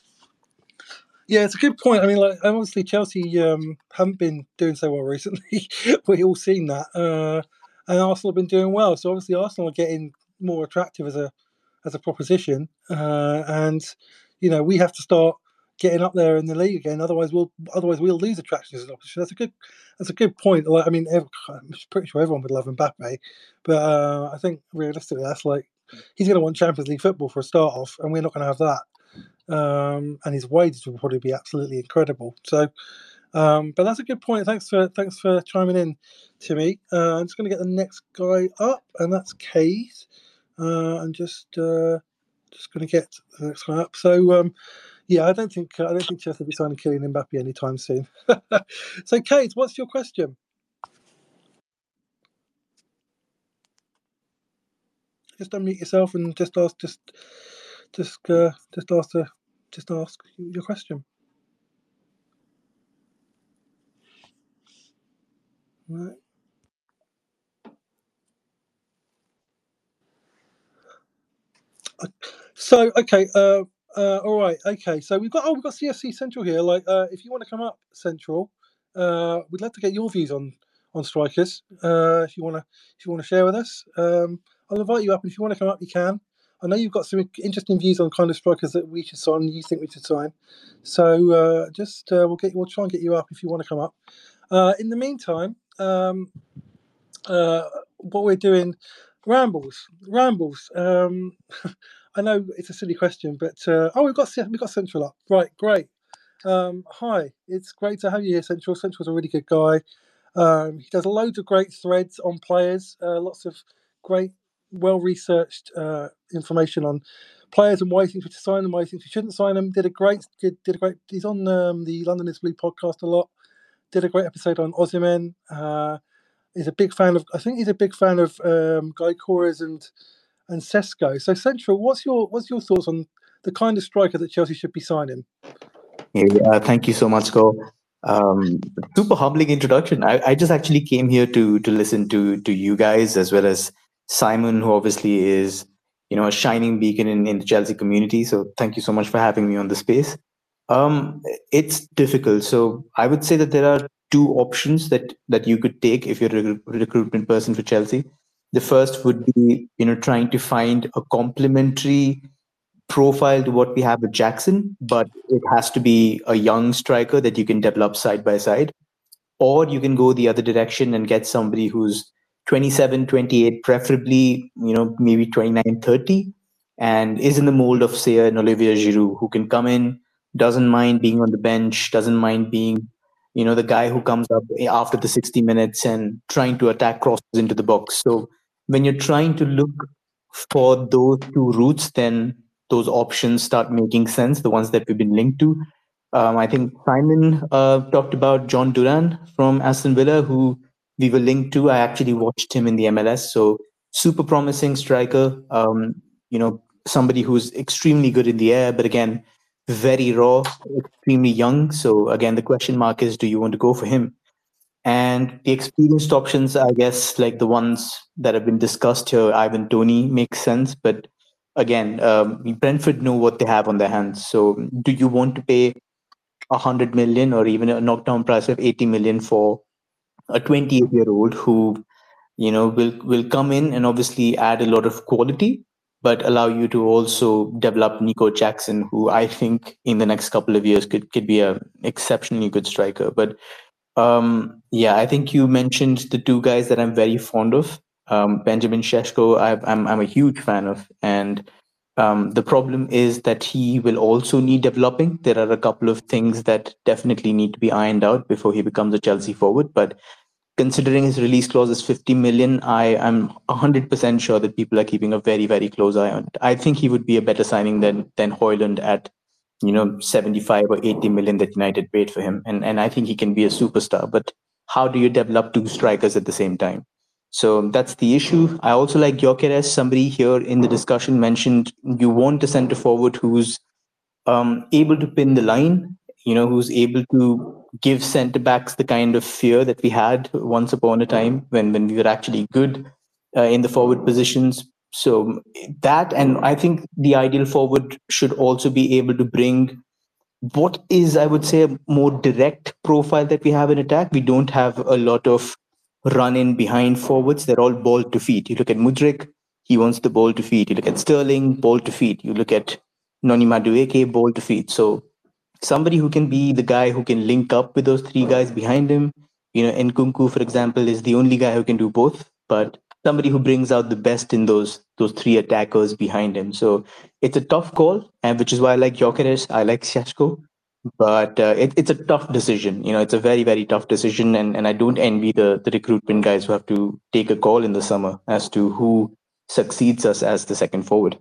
Yeah, it's a good point. I mean, obviously Chelsea haven't been doing so well recently. We've all seen that, and Arsenal have been doing well. So obviously Arsenal are getting more attractive as a proposition, and we have to start getting up there in the league again. Otherwise we'll lose attraction as an opposition. That's a good point. I'm pretty sure everyone would love Mbappe, but I think realistically that's he's going to want Champions League football for a start off, and we're not going to have that. And his wages will probably be absolutely incredible. So, but that's a good point. Thanks for chiming in, Timmy. I'm just going to get the next guy up, and that's Kate. I'm just going to get the next guy up. So, yeah, I don't think Chelsea will be signing Kylian Mbappe anytime soon. So, Kate, what's your question? Just unmute yourself and just ask your question. Right. So okay, all right, okay. So we've got CFC Central here. Like, if you want to come up, Central, we'd love to get your views on strikers. If you want to share with us, I'll invite you up. And if you want to come up, you can. I know you've got some interesting views on kind of strikers that we should sign. You think we should sign? So we'll try and get you up if you want to come up. In the meantime, what we're doing, rambles. I know it's a silly question, but we've got Central up. Right, great. Hi, it's great to have you here, Central. Central's a really good guy. He does loads of great threads on players, lots of great, well-researched information on players and why he thinks we should sign them, why he thinks we shouldn't sign them. Did a great. He's on the London is Blue podcast a lot. Did a great episode on Osimhen. He's a big fan of. I think he's a big fan of Guy Corres and Sesko. So Central, what's your thoughts on the kind of striker that Chelsea should be signing? Hey, thank you so much, Go. Super humbling introduction. I just actually came here to listen to you guys as well as Simon, who obviously is a shining beacon in the Chelsea community. So thank you so much for having me on the space. It's difficult. So I would say that there are two options that you could take if you're a recruitment person for Chelsea. The first would be trying to find a complementary profile to what we have with Jackson, but it has to be a young striker that you can develop side by side. Or you can go the other direction and get somebody who's 27, 28, preferably, maybe 29, 30, and is in the mold of, say, an Olivier Giroud, who can come in, doesn't mind being on the bench, doesn't mind being, the guy who comes up after the 60 minutes and trying to attack crosses into the box. So when you're trying to look for those two routes, then those options start making sense, the ones that we've been linked to. I think Simon talked about John Duran from Aston Villa, who we were linked to. I actually watched him in the MLS. So super promising striker, somebody who's extremely good in the air, but again, very raw, extremely young. So again, the question mark is, do you want to go for him? And the experienced options, I guess, like the ones that have been discussed here, Ivan Toney makes sense. But again, Brentford know what they have on their hands. So do you want to pay 100 million or even a knockdown price of 80 million for a 28-year-old who, will come in and obviously add a lot of quality, but allow you to also develop Nico Jackson, who I think in the next couple of years could be a exceptionally good striker. But I think you mentioned the two guys that I'm very fond of. Benjamin Šeško, I'm a huge fan of, and the problem is that he will also need developing. There are a couple of things that definitely need to be ironed out before he becomes a Chelsea forward. But considering his release clause is 50 million, I am 100% sure that people are keeping a very, very close eye on it. I think he would be a better signing than Højlund at 75 or 80 million that United paid for him. And I think he can be a superstar. But how do you develop two strikers at the same time? So that's the issue. I also like Gyökeres. Somebody here in the discussion mentioned you want a center forward who's able to pin the line, who's able to give center backs the kind of fear that we had once upon a time when we were actually good in the forward positions. So that, and I think the ideal forward should also be able to bring what is, I would say, a more direct profile that we have in attack. We don't have a lot of run in behind forwards. They're all ball to feet. You look at Mudryk, he wants the ball to feet. You look at Sterling, ball to feet. You look at Noni Madueke, ball to feet. So somebody who can be the guy who can link up with those three guys behind him. Nkunku, for example, is the only guy who can do both, but somebody who brings out the best in those three attackers behind him. So it's a tough call, and which is why I like Gyökeres, I like Šeško, but it's a tough decision. It's a very, very tough decision, and I don't envy the recruitment guys who have to take a call in the summer as to who succeeds us as the second forward.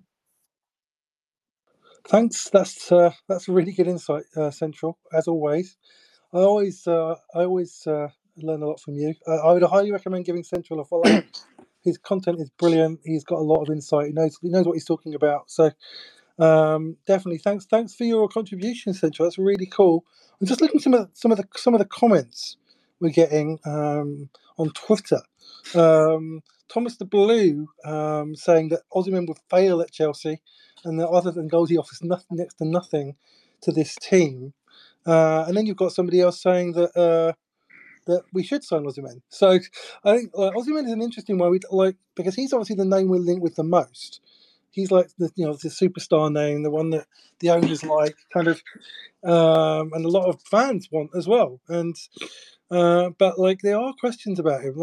Thanks. That's a really good insight, Central, as always. I always learn a lot from you. I would highly recommend giving Central a follow. His content is brilliant. He's got a lot of insight. He knows what he's talking about. So definitely, thanks for your contribution, Central. That's really cool. I'm just looking at some of the comments we're getting on Twitter. Thomas the Blue saying that Osimhen would fail at Chelsea, and that other than goals, he offers nothing, next to nothing to this team. And then you've got somebody else saying that we should sign Osimhen. So I think Osimhen is an interesting one. Because he's obviously the name we're linked with the most. He's like the superstar name, the one that the owners like, kind of, and a lot of fans want as well. And but there are questions about him.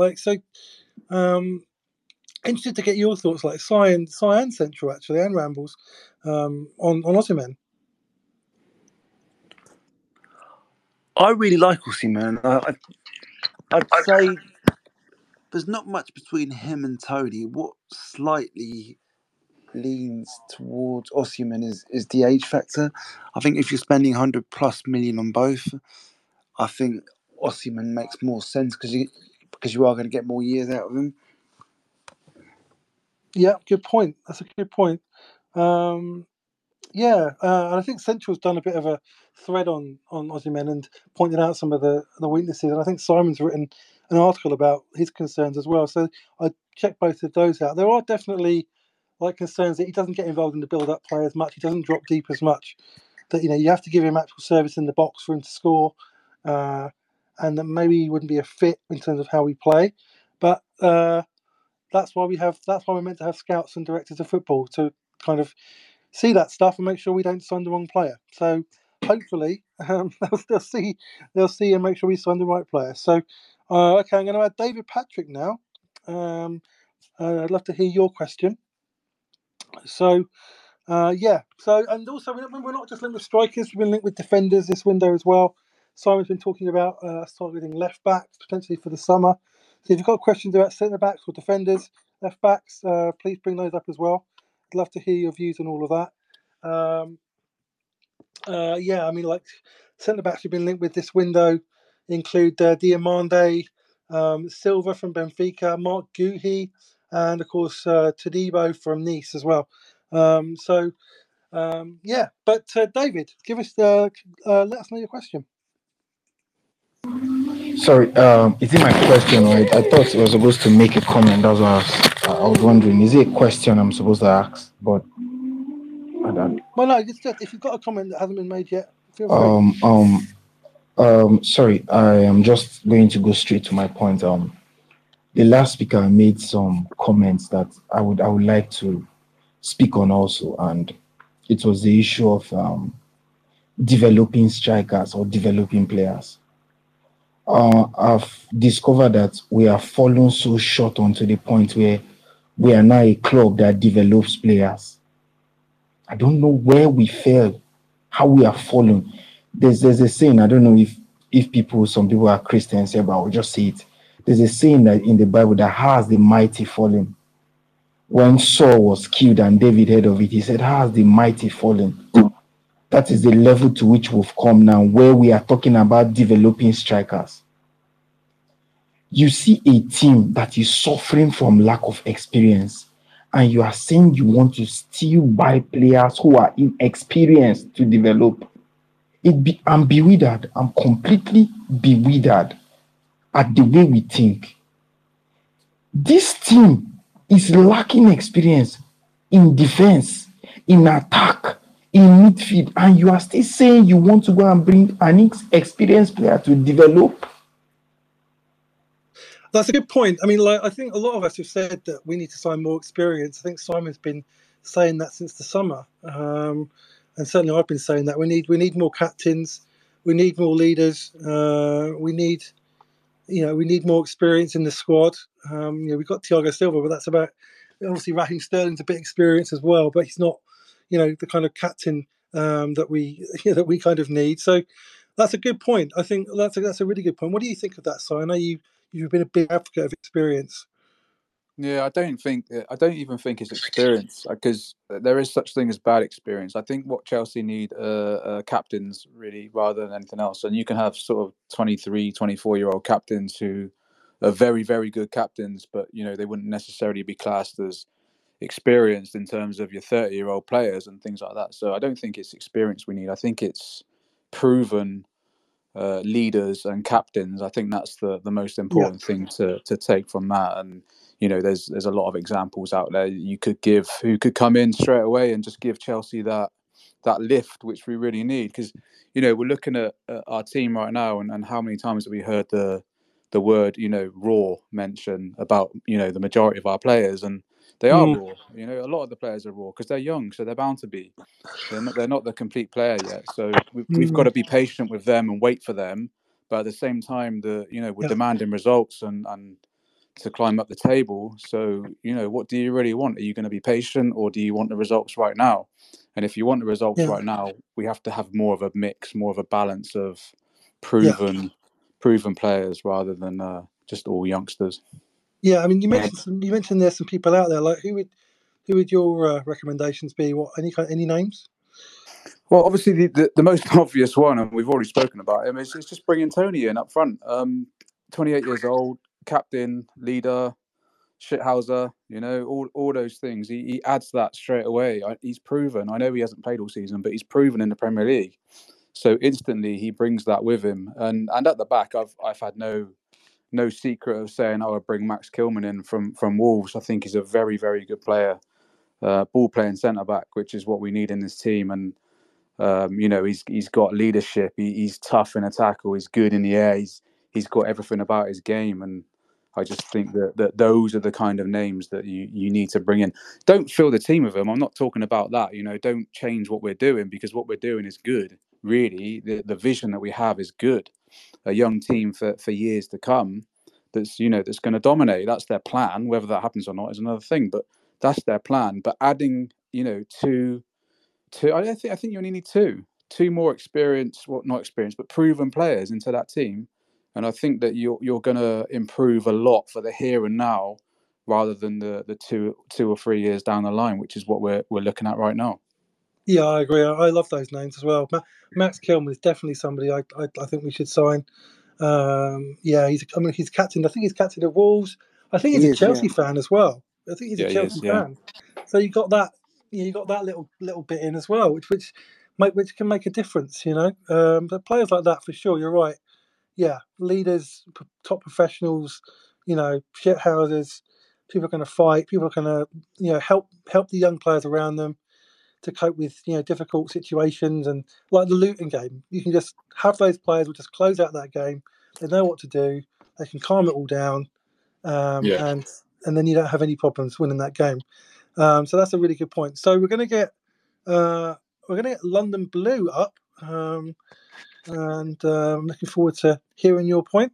Interested to get your thoughts, like Cyan Central actually, and Rambles on Osimhen. I really like Osimhen. I'd say there's not much between him and Tony. What slightly leans towards Osimhen is the age factor. I think if you're spending 100+ million on both, I think Osimhen makes more sense because you are going to get more years out of him. Yeah, good point. That's a good point. And I think Central's done a bit of a thread on Osimhen and pointed out some of the weaknesses. And I think Simon's written an article about his concerns as well. So I checked both of those out. There are definitely concerns that he doesn't get involved in the build-up play as much. He doesn't drop deep as much. That you have to give him actual service in the box for him to score, and that maybe he wouldn't be a fit in terms of how we play. But that's why we're meant to have scouts and directors of football to kind of see that stuff and make sure we don't sign the wrong player. So hopefully they'll see and make sure we sign the right player. So okay, I'm going to add David Patrick now. I'd love to hear your question. So and also we're not just linked with strikers, we've been linked with defenders this window as well. Simon's been talking about targeting left backs potentially for the summer. So if you've got questions about centre backs or defenders, left backs, please bring those up as well. I'd love to hear your views on all of that. Centre backs we've been linked with this window include Diomande, Silva from Benfica, Mark Guhi, and of course Todibo from Nice as well. David, give us let us know your question. Sorry, is it my question, right? I thought I was supposed to make a comment. That's what I was wondering. Is it a question I'm supposed to ask? But I don't. Well, no, it's just if you've got a comment that hasn't been made yet, feel free. Sorry, I am just going to go straight to my point. The last speaker made some comments that I would like to speak on also, and it was the issue of developing strikers or developing players. I've discovered that we are fallen so short onto the point where we are now a club that develops players. I don't know where we fail, how we are fallen. There's a saying, I don't know if some people are Christians here, but I'll just say it. There's a saying that in the Bible that has the mighty fallen. When Saul was killed and David heard of it, he said, how has the mighty fallen? That is the level to which we've come now, where we are talking about developing strikers. You see a team that is suffering from lack of experience, and you are saying you want to still buy players who are inexperienced to develop. I'm bewildered. I'm completely bewildered at the way we think. This team is lacking experience in defense, in attack, in midfield, and you are still saying you want to go and bring an experienced player to develop. That's a good point. I mean, I think a lot of us have said that we need to sign more experience. I think Simon's been saying that since the summer, and certainly I've been saying that we need more captains, we need more leaders, we need more experience in the squad. We've got Thiago Silva, but that's about obviously Raheem Sterling's a bit experienced as well, but he's not, the kind of captain that we kind of need. So that's a good point. I think that's a really good point. What do you think of that, Si? I know you've been a big advocate of experience. Yeah, I don't even think it's experience, because there is such thing as bad experience. I think what Chelsea need are captains, really, rather than anything else. And you can have sort of 23, 24-year-old captains who are very, very good captains, but they wouldn't necessarily be classed as experienced in terms of your 30-year-old players and things like that. So I don't think it's experience we need. I think it's proven leaders and captains. I think that's the most Yeah. important thing to take from that. And there's a lot of examples out there you could give who could come in straight away and just give Chelsea that lift which we really need, because we're looking at our team right now, and how many times have we heard the word raw mentioned about the majority of our players, and they are raw. A lot of the players are raw because they're young, so they're bound to be. They're not the complete player yet, so we've got to be patient with them and wait for them. But at the same time, we're demanding results and to climb up the table. So what do you really want? Are you going to be patient, or do you want the results right now? And if you want the results right now, we have to have more of a mix, more of a balance of proven players rather than just all youngsters. Yeah, I mean, you mentioned there's some people out there. Like, who would your recommendations be? What, any names? Well, obviously the most obvious one, and we've already spoken about him, is just bringing Tony in up front. 28 years old, captain, leader, shithouser, all those things. He adds that straight away. He's proven. I know he hasn't played all season, but he's proven in the Premier League. So instantly he brings that with him. And at the back, I've had no secret of saying I would bring Max Kilman in from Wolves. I think he's a very, very good player, ball playing centre back, which is what we need in this team. And he's got leadership. He's tough in a tackle. He's good in the air. He's got everything about his game. And I just think that those are the kind of names that you need to bring in. Don't fill the team with them. I'm not talking about that. Don't change what we're doing, because what we're doing is good. Really, the vision that we have is good. A young team for years to come. That's going to dominate. That's their plan. Whether that happens or not is another thing. But that's their plan. But adding two. I think you only need two more experienced, well, not experienced, but proven players into that team, and I think that you're going to improve a lot for the here and now, rather than the 2 or 3 years down the line, which is what we're looking at right now. Yeah, I agree. I love those names as well. Max Kilman is definitely somebody I think we should sign. He's captain. I think he's captain of Wolves. I think he's a Chelsea fan as well. I think he's a Chelsea fan. So you got that. You got that little bit in as well, which can make a difference. But players like that, for sure. You're right. Yeah, leaders, top professionals. Shithouses. People are going to fight. People are going to help the young players around them to cope with difficult situations. And like the Luton game, you can just have those players will just close out that game. They know what to do. They can calm it all down, and then you don't have any problems winning that game. So that's a really good point. So we're going to get London Blue up, and I'm looking forward to hearing your point.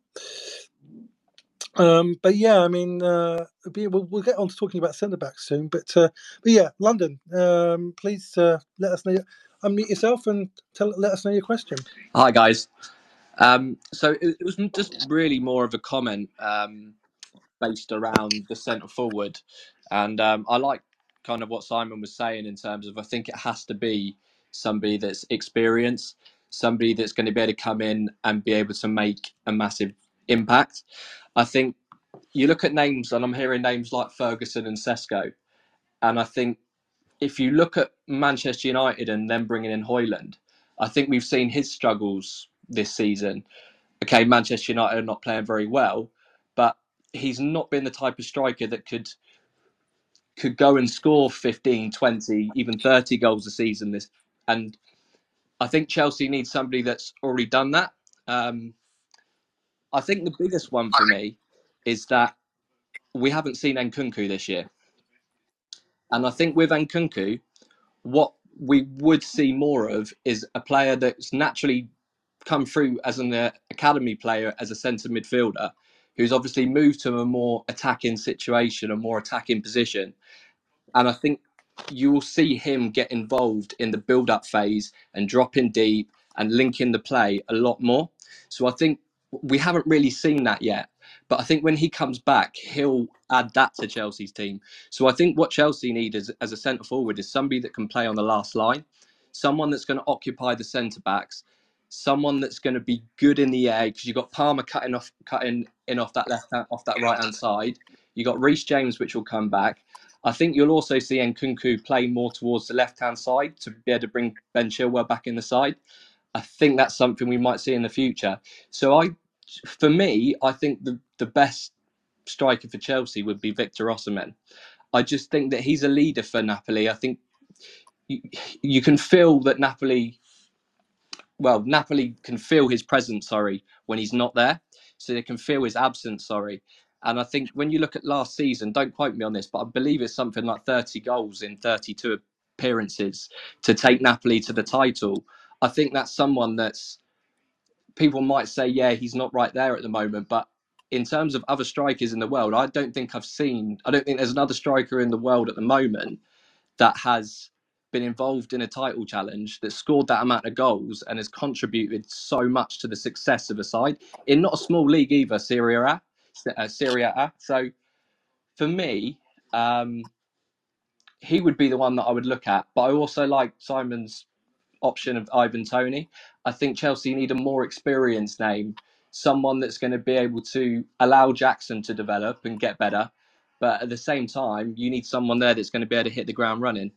But yeah, I mean, we'll get on to talking about centre backs soon. But yeah, London, please let us know. Unmute yourself and let us know your question. Hi guys. So it was just really more of a comment based around the centre forward, and I like kind of what Simon was saying in terms of I think it has to be somebody that's experienced, somebody that's going to be able to come in and be able to make a massive impact. I think you look at names, and I'm hearing names like Ferguson and Sesko, and I think if you look at Manchester United and then bringing in Højlund, I think we've seen his struggles this season. Okay, Manchester United are not playing very well, but he's not been the type of striker that could go and score 15, 20, even 30 goals a season. And I think Chelsea needs somebody that's already done that. I think the biggest one for me is that we haven't seen Nkunku this year. And I think with Nkunku, what we would see more of is a player that's naturally come through as an academy player, as a centre midfielder, who's obviously moved to a more attacking situation, a more attacking position. And I think you will see him get involved in the build-up phase and dropping deep and linking the play a lot more. So I think we haven't really seen that yet. But I think when he comes back, he'll add that to Chelsea's team. So I think what Chelsea need as a centre forward is somebody that can play on the last line, someone that's going to occupy the centre backs, someone that's going to be good in the air, because you've got Palmer cutting in off that right hand side. You got Reece James, which will come back. I think you'll also see Nkunku play more towards the left hand side to be able to bring Ben Chilwell back in the side. I think that's something we might see in the future. So for me, I think the best striker for Chelsea would be Victor Osimhen. I just think that he's a leader for Napoli. I think you can feel that Napoli can feel his presence, when he's not there. So they can feel his absence, And I think when you look at last season, don't quote me on this, but I believe it's something like 30 goals in 32 appearances to take Napoli to the title. I think that's someone that's, people might say, yeah, he's not right there at the moment, but in terms of other strikers in the world, I don't think there's another striker in the world at the moment that has been involved in a title challenge, that scored that amount of goals and has contributed so much to the success of a side in not a small league either, Serie A. So for me, he would be the one that I would look at. But I also like Simon's option of Ivan Toney. I think Chelsea need a more experienced name, someone that's going to be able to allow Jackson to develop and get better. But at the same time, you need someone there that's going to be able to hit the ground running.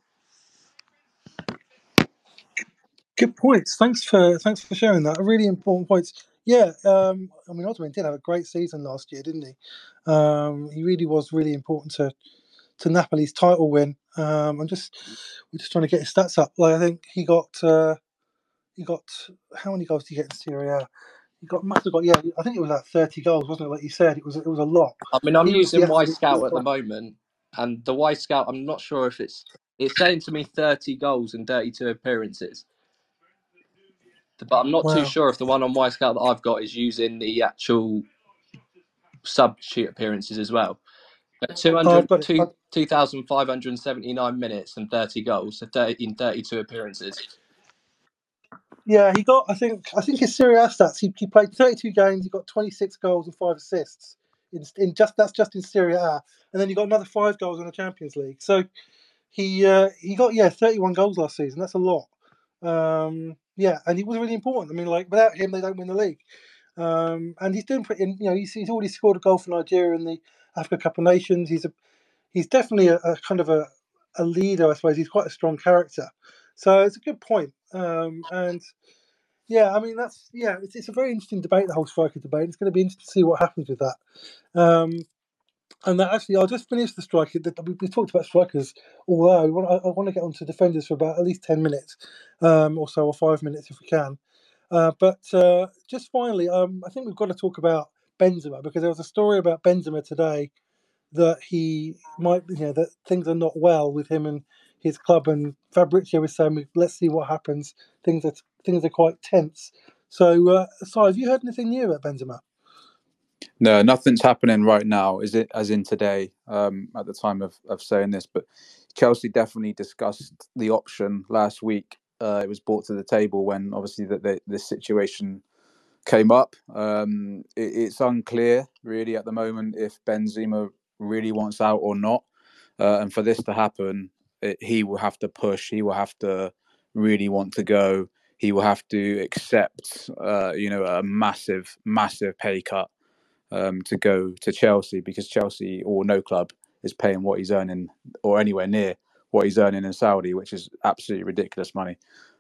Good points. Thanks for sharing that. Really important points. Yeah, Osimhen did have a great season last year, didn't he? He really was really important to Napoli's title win. We're just trying to get his stats up. Like, I think he got how many goals did he get in Serie A? Must have got I think it was like 30 goals, wasn't it? Like you said, it was a lot. I'm using Y-Scout at the moment, and the Y-Scout, I'm not sure if it's saying to me 30 goals and 32 appearances. But I'm not too sure if the one on Y-Scout that I've got is using the actual substitute appearances as well. But 2,579 minutes and 30 goals, so in 32 appearances. Yeah, he got. I think his Serie A stats. He played 32 games. He got 26 goals and 5 assists. That's just in Serie A, and then he got another 5 goals in the Champions League. So he got 31 goals last season. That's a lot. And he was really important. I mean, like, without him, they don't win the league. And he's doing pretty. He's already scored a goal for Nigeria in the Africa Cup of Nations. He's definitely a kind of a leader, I suppose. He's quite a strong character. So it's a good point. It's a very interesting debate, the whole striker debate. It's going to be interesting to see what happens with that. And that actually, I'll just finish the striker. We talked about strikers, although I want to get onto defenders for about at least 10 minutes or so, or 5 minutes if we can. But just finally, I think we've got to talk about Benzema, because there was a story about Benzema today that he might, that things are not well with him and his club, and Fabrizio was saying, let's see what happens. Things are quite tense. So, have you heard anything new about Benzema? No, nothing's happening right now, is it? As in today, at the time of saying this, but Chelsea definitely discussed the option last week. It was brought to the table when obviously this situation came up. It's unclear really at the moment if Benzema really wants out or not. And for this to happen, he will have to push. He will have to really want to go. He will have to accept, a massive, massive pay cut to go to Chelsea, because Chelsea or no club is paying what he's earning or anywhere near what he's earning in Saudi, which is absolutely ridiculous money.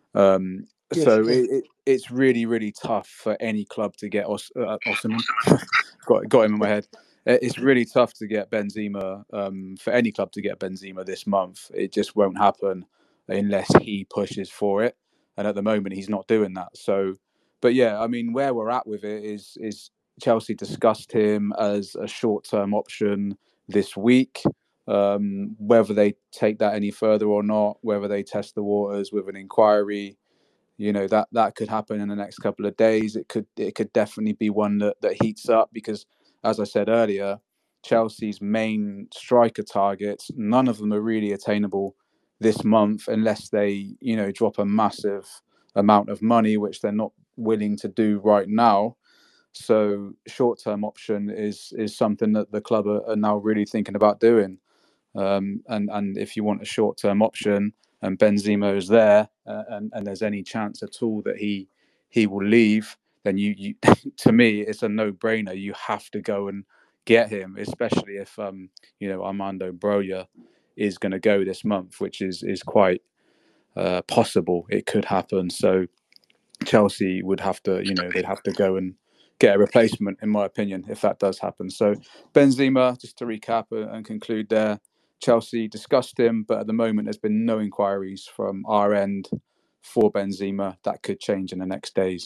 It's really, really tough for any club to get Osimhen. got him in my head. It's really tough to get Benzema, for any club to get Benzema this month. It just won't happen unless he pushes for it. And at the moment, he's not doing that. So, but yeah, I mean, where we're at with it is Chelsea discussed him as a short-term option this week. Whether they take that any further or not, whether they test the waters with an inquiry, that could happen in the next couple of days. It could definitely be one that heats up, because, as I said earlier, Chelsea's main striker targets, none of them are really attainable this month unless they, drop a massive amount of money, which they're not willing to do right now. So short-term option is something that the club are now really thinking about doing. And if you want a short-term option and Benzema is there, and there's any chance at all that he will leave, then you to me it's a no-brainer. You have to go and get him, especially if Armando Broja is going to go this month, which is quite possible. It could happen. So Chelsea would have to, they'd have to go and get a replacement, in my opinion, if that does happen. So Benzema, just to recap and conclude there, Chelsea discussed him, but at the moment there's been no inquiries from our end for Benzema. That could change in the next days.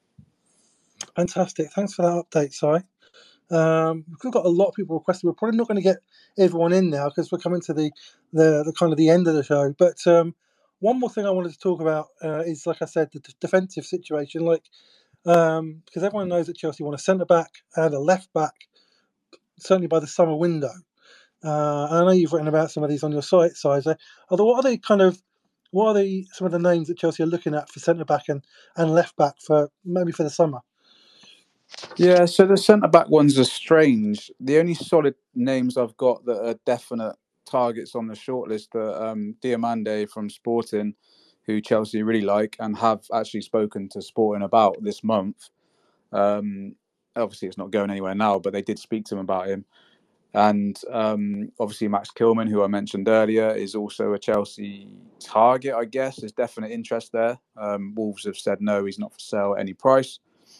Fantastic. Thanks for that update, Si. We've got a lot of people requesting. We're probably not going to get everyone in now because we're coming to the kind of the end of the show. But one more thing I wanted to talk about is, like I said, the defensive situation. Because everyone knows that Chelsea want a centre back and a left back, certainly by the summer window. And I know you've written about some of these on your site, Sizer. What are some of the names that Chelsea are looking at for centre back and left back for maybe for the summer? Yeah, so the centre-back ones are strange. The only solid names I've got that are definite targets on the shortlist are Diomande from Sporting, who Chelsea really like and have actually spoken to Sporting about this month. Obviously, it's not going anywhere now, but they did speak to him about him. And obviously, Max Kilman, who I mentioned earlier, is also a Chelsea target, I guess. There's definite interest there. Wolves have said no, he's not for sale at any price.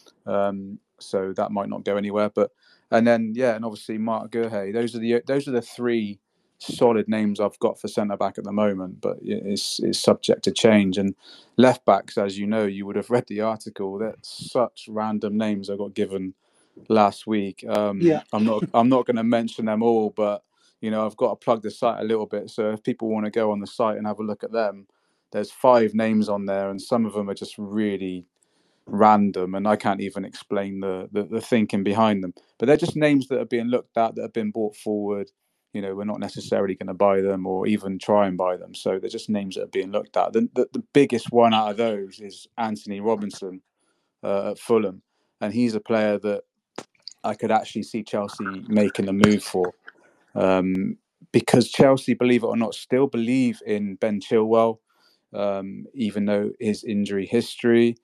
So that might not go anywhere. And obviously Marc Guéhi. Those are the three solid names I've got for centre back at the moment, but it's subject to change. And left backs, as you know, you would have read the article. That's such random names I got given last week. I'm not going to mention them all, but I've got to plug the site a little bit. So if people want to go on the site and have a look at them, there's 5 names on there, and some of them are just really random, and I can't even explain the thinking behind them. But they're just names that are being looked at, that have been brought forward. We're not necessarily going to buy them or even try and buy them. So they're just names that are being looked at. The biggest one out of those is Anthony Robinson at Fulham, and he's a player that I could actually see Chelsea making a move for, because Chelsea, believe it or not, still believe in Ben Chilwell, even though his injury history.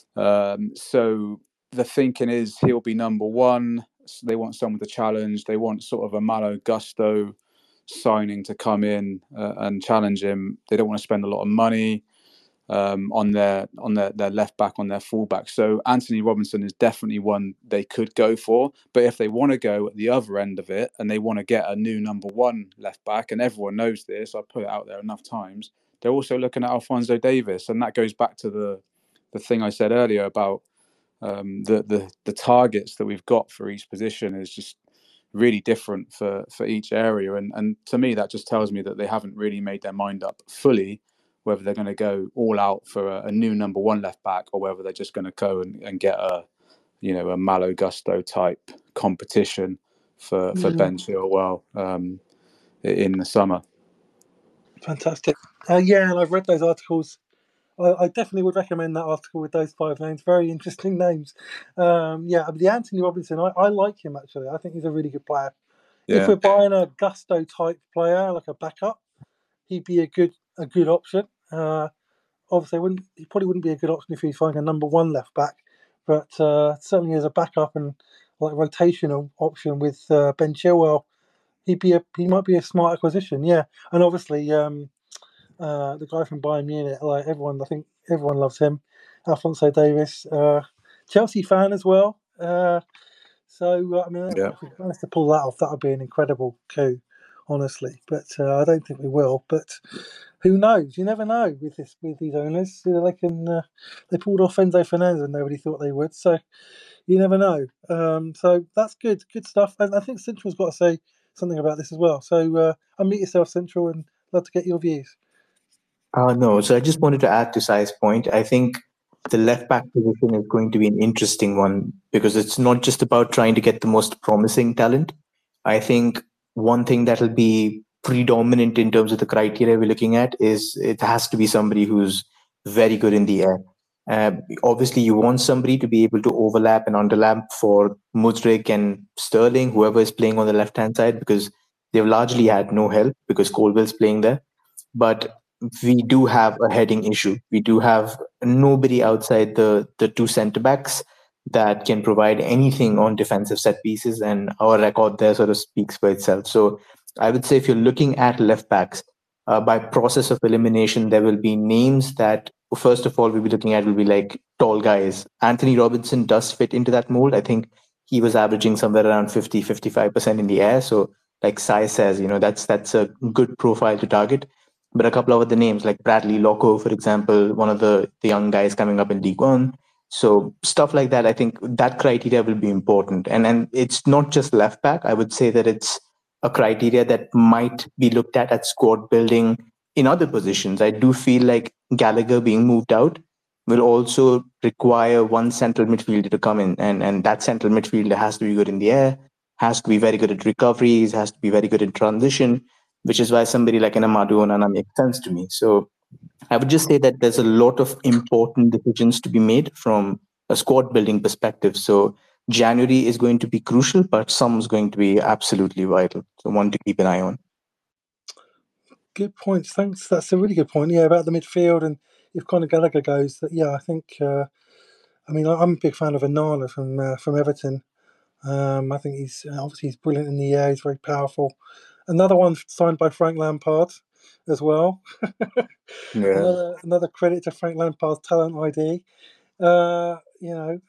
So the thinking is he'll be number one. So they want someone to challenge. They want sort of a Malo Gusto signing to come in and challenge him. They don't want to spend a lot of money on their left back, on their full back. So Anthony Robinson is definitely one they could go for. But if they want to go at the other end of it and they want to get a new number one left back, and everyone knows this, I've put it out there enough times, they're also looking at Alphonso Davies, and that goes back to the thing I said earlier about the targets that we've got for each position is just really different for each area. And to me, that just tells me that they haven't really made their mind up fully whether they're going to go all out for a new number one left back or whether they're just going to go and get a Malo Gusto type competition for Ben Chilwell in the summer. Fantastic. And I've read those articles. I definitely would recommend that article with those 5 names. Very interesting names. The Anthony Robinson, I like him actually. I think he's a really good player. Yeah. If we're buying a Gusto type player, like a backup, he'd be a good option. Obviously, he probably wouldn't be a good option if he's finding a number one left back, but certainly as a backup and like rotational option with Ben Chilwell, he might be a smart acquisition. Yeah, and obviously. The guy from Bayern Munich, I think everyone loves him. Alphonso Davies, Chelsea fan as well. If we managed to pull that off, that would be an incredible coup, honestly. But I don't think we will. But who knows? You never know with these owners. They pulled off Enzo Fernandez when nobody thought they would. So you never know. So that's good stuff. And I think Central's got to say something about this as well. So unmute yourself, Central, and love to get your views. No, so I just wanted to add to Sai's point. I think the left back position is going to be an interesting one because it's not just about trying to get the most promising talent. I think one thing that'll be predominant in terms of the criteria we're looking at is it has to be somebody who's very good in the air. Obviously, you want somebody to be able to overlap and underlap for Mudryk and Sterling, whoever is playing on the left-hand side, because they've largely had no help because Colwell's playing there. But we do have a heading issue. We do have nobody outside the 2 centre-backs that can provide anything on defensive set pieces, and our record there sort of speaks for itself. So I would say if you're looking at left-backs, by process of elimination, there will be names that, first of all, we'll be looking at will be like tall guys. Anthony Robinson does fit into that mold. I think he was averaging somewhere around 50, 55% in the air. So like Sai says, that's a good profile to target. But a couple of other names like Bradley Loco, for example, one of the young guys coming up in League One. So stuff like that, I think that criteria will be important. And it's not just left back. I would say that it's a criteria that might be looked at squad building in other positions. I do feel like Gallagher being moved out will also require one central midfielder to come in. And that central midfielder has to be good in the air, has to be very good at recoveries, has to be very good in transition, which is why somebody like an Amadou Onana makes sense to me. So I would just say that there's a lot of important decisions to be made from a squad building perspective. So January is going to be crucial, but some is going to be absolutely vital. So one to keep an eye on. Good points. Thanks. That's a really good point. Yeah, about the midfield, and if Conor Gallagher goes, yeah, I think. I mean, I'm a big fan of Onana from Everton. I think he's brilliant in the air. He's very powerful. Another one signed by Frank Lampard as well. Yeah. Another credit to Frank Lampard's talent ID. But yeah,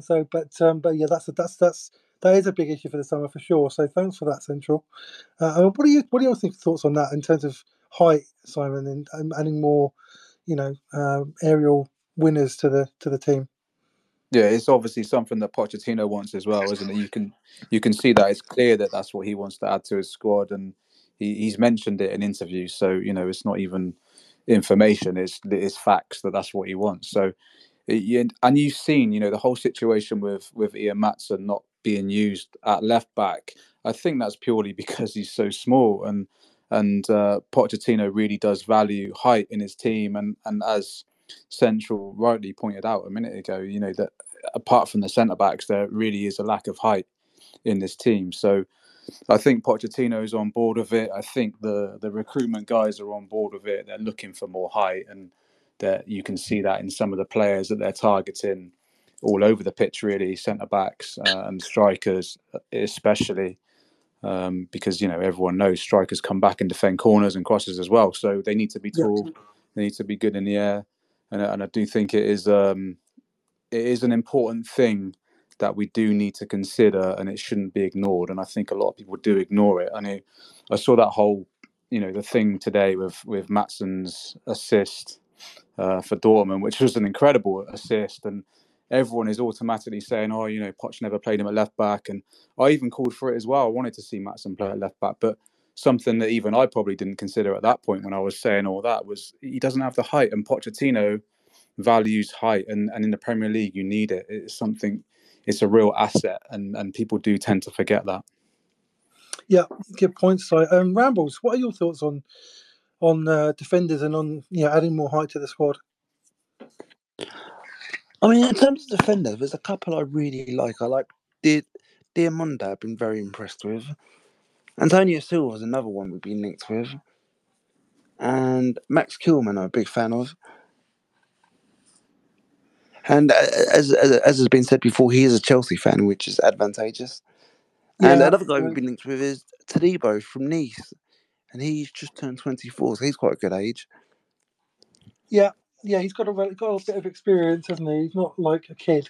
that is a big issue for the summer for sure. So thanks for that, Central. What are your thoughts on that in terms of height, Simon, and adding more, aerial winners to the team? Yeah, it's obviously something that Pochettino wants as well, isn't it? You can see that it's clear that that's what he wants to add to his squad, and he's mentioned it in interviews. So it's not even information; it's facts that that's what he wants. So, and you've seen the whole situation with Ian Maatsen not being used at left back. I think that's purely because he's so small, and Pochettino really does value height in his team, and as Central rightly pointed out a minute ago, that apart from the centre backs, there really is a lack of height in this team. So I think Pochettino is on board with it. I think the recruitment guys are on board with it. They're looking for more height, and that you can see that in some of the players that they're targeting all over the pitch, really, centre backs and strikers especially. Because everyone knows strikers come back and defend corners and crosses as well, so they need to be tall, they need to be good in the air, and I do think it is an important thing that we do need to consider, and it shouldn't be ignored. And I think a lot of people do ignore it. I saw that whole the thing today with Maatsen's assist for Dortmund, which was an incredible assist, and everyone is automatically saying, "Oh, Poch never played him at left back," and I even called for it as well. I wanted to see Maatsen play at left back, but something that even I probably didn't consider at that point when I was saying all that was he doesn't have the height, and Pochettino values height, and in the Premier League you need it. It's a real asset, and people do tend to forget that. Yeah, good points. So, Rambles, what are your thoughts on defenders and on adding more height to the squad? I mean, in terms of defenders, there's a couple I really like. I like Diamanda. I've been very impressed with. Antonio Silva is another one we've been linked with, and Max Kilman I'm a big fan of. And as has been said before, he is a Chelsea fan, which is advantageous. And another guy we've been linked with is Todibo from Nice, and he's just turned 24, so he's quite a good age. Yeah, he's got a bit of experience, hasn't he? He's not like a kid,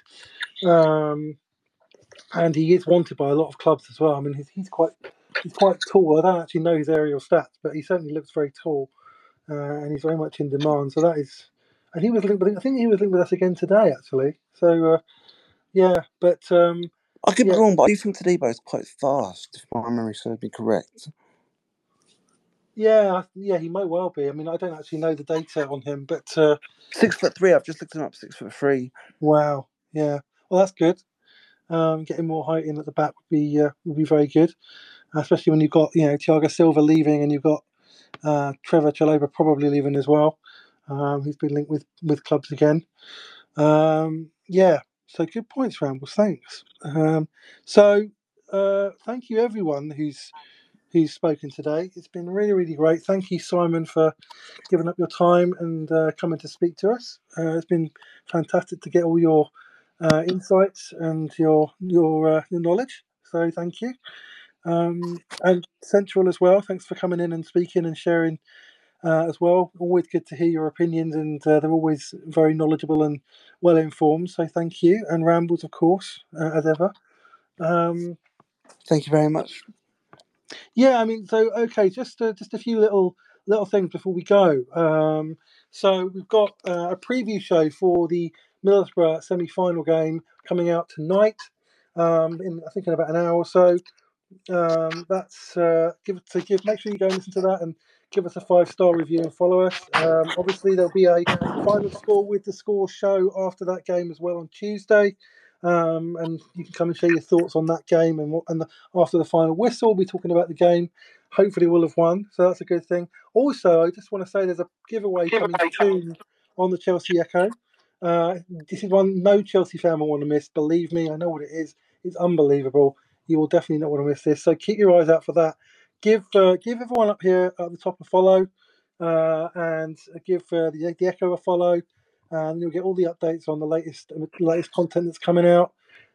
and he is wanted by a lot of clubs as well. I mean, he's quite tall. I don't actually know his aerial stats, but he certainly looks very tall, and he's very much in demand. So that is, and he was linked. I think he was linked with us again today, actually. So but I could be wrong, but I do think Todibo is quite fast, if my memory serves me correct. Yeah, he might well be. I mean, I don't actually know the data on him, but 6'3". I've just looked him up. 6'3". Wow. Yeah. Well, that's good. Getting more height in at the back would be very good, especially when you've got Thiago Silva leaving and you've got Trevor Chalobah probably leaving as well. He's been linked with clubs again. So good points, Rambles. Thanks. Thank you everyone who's spoken today. It's been really, really great. Thank you, Simon, for giving up your time and coming to speak to us. It's been fantastic to get all your insights and your knowledge. So thank you. And Central as well. Thanks for coming in and speaking and sharing as well. Always good to hear your opinions, and they're always very knowledgeable and well informed. So thank you, and rambles, of course, as ever. Thank you very much. Yeah, I mean, so okay, just a few little things before we go. So we've got a preview show for the Middlesbrough semi-final game coming out tonight. In I think in about an hour or so. That's make sure you go and listen to that and give us a 5-star review and follow us. Obviously, there'll be a final score with the score show after that game as well on Tuesday. And you can come and share your thoughts on that game, and after the final whistle, we'll be talking about the game. Hopefully, we'll have won, so that's a good thing. Also, I just want to say there's a giveaway coming soon on the Chelsea Echo. This is one no Chelsea fan will want to miss. Believe me, I know what it is. It's unbelievable. You will definitely not want to miss this. So keep your eyes out for that. Give everyone up here at the top a follow, and give the Echo a follow, and you'll get all the updates on the latest content that's coming out.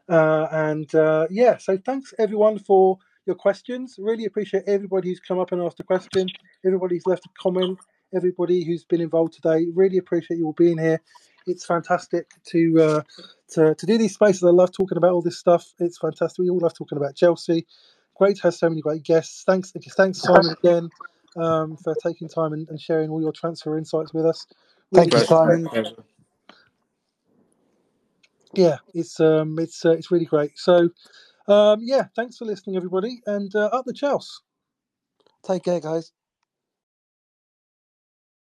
So thanks everyone for your questions. Really appreciate everybody who's come up and asked a question, everybody who's left a comment, everybody who's been involved today. Really appreciate you all being here. It's fantastic to do these spaces. I love talking about all this stuff. It's fantastic. We all love talking about Chelsea. Great to have so many great guests. Thanks Simon again for taking time and sharing all your transfer insights with us. Thank you, Simon. Yeah, it's really great. So thanks for listening, everybody, and up the Chelsea. Take care, guys.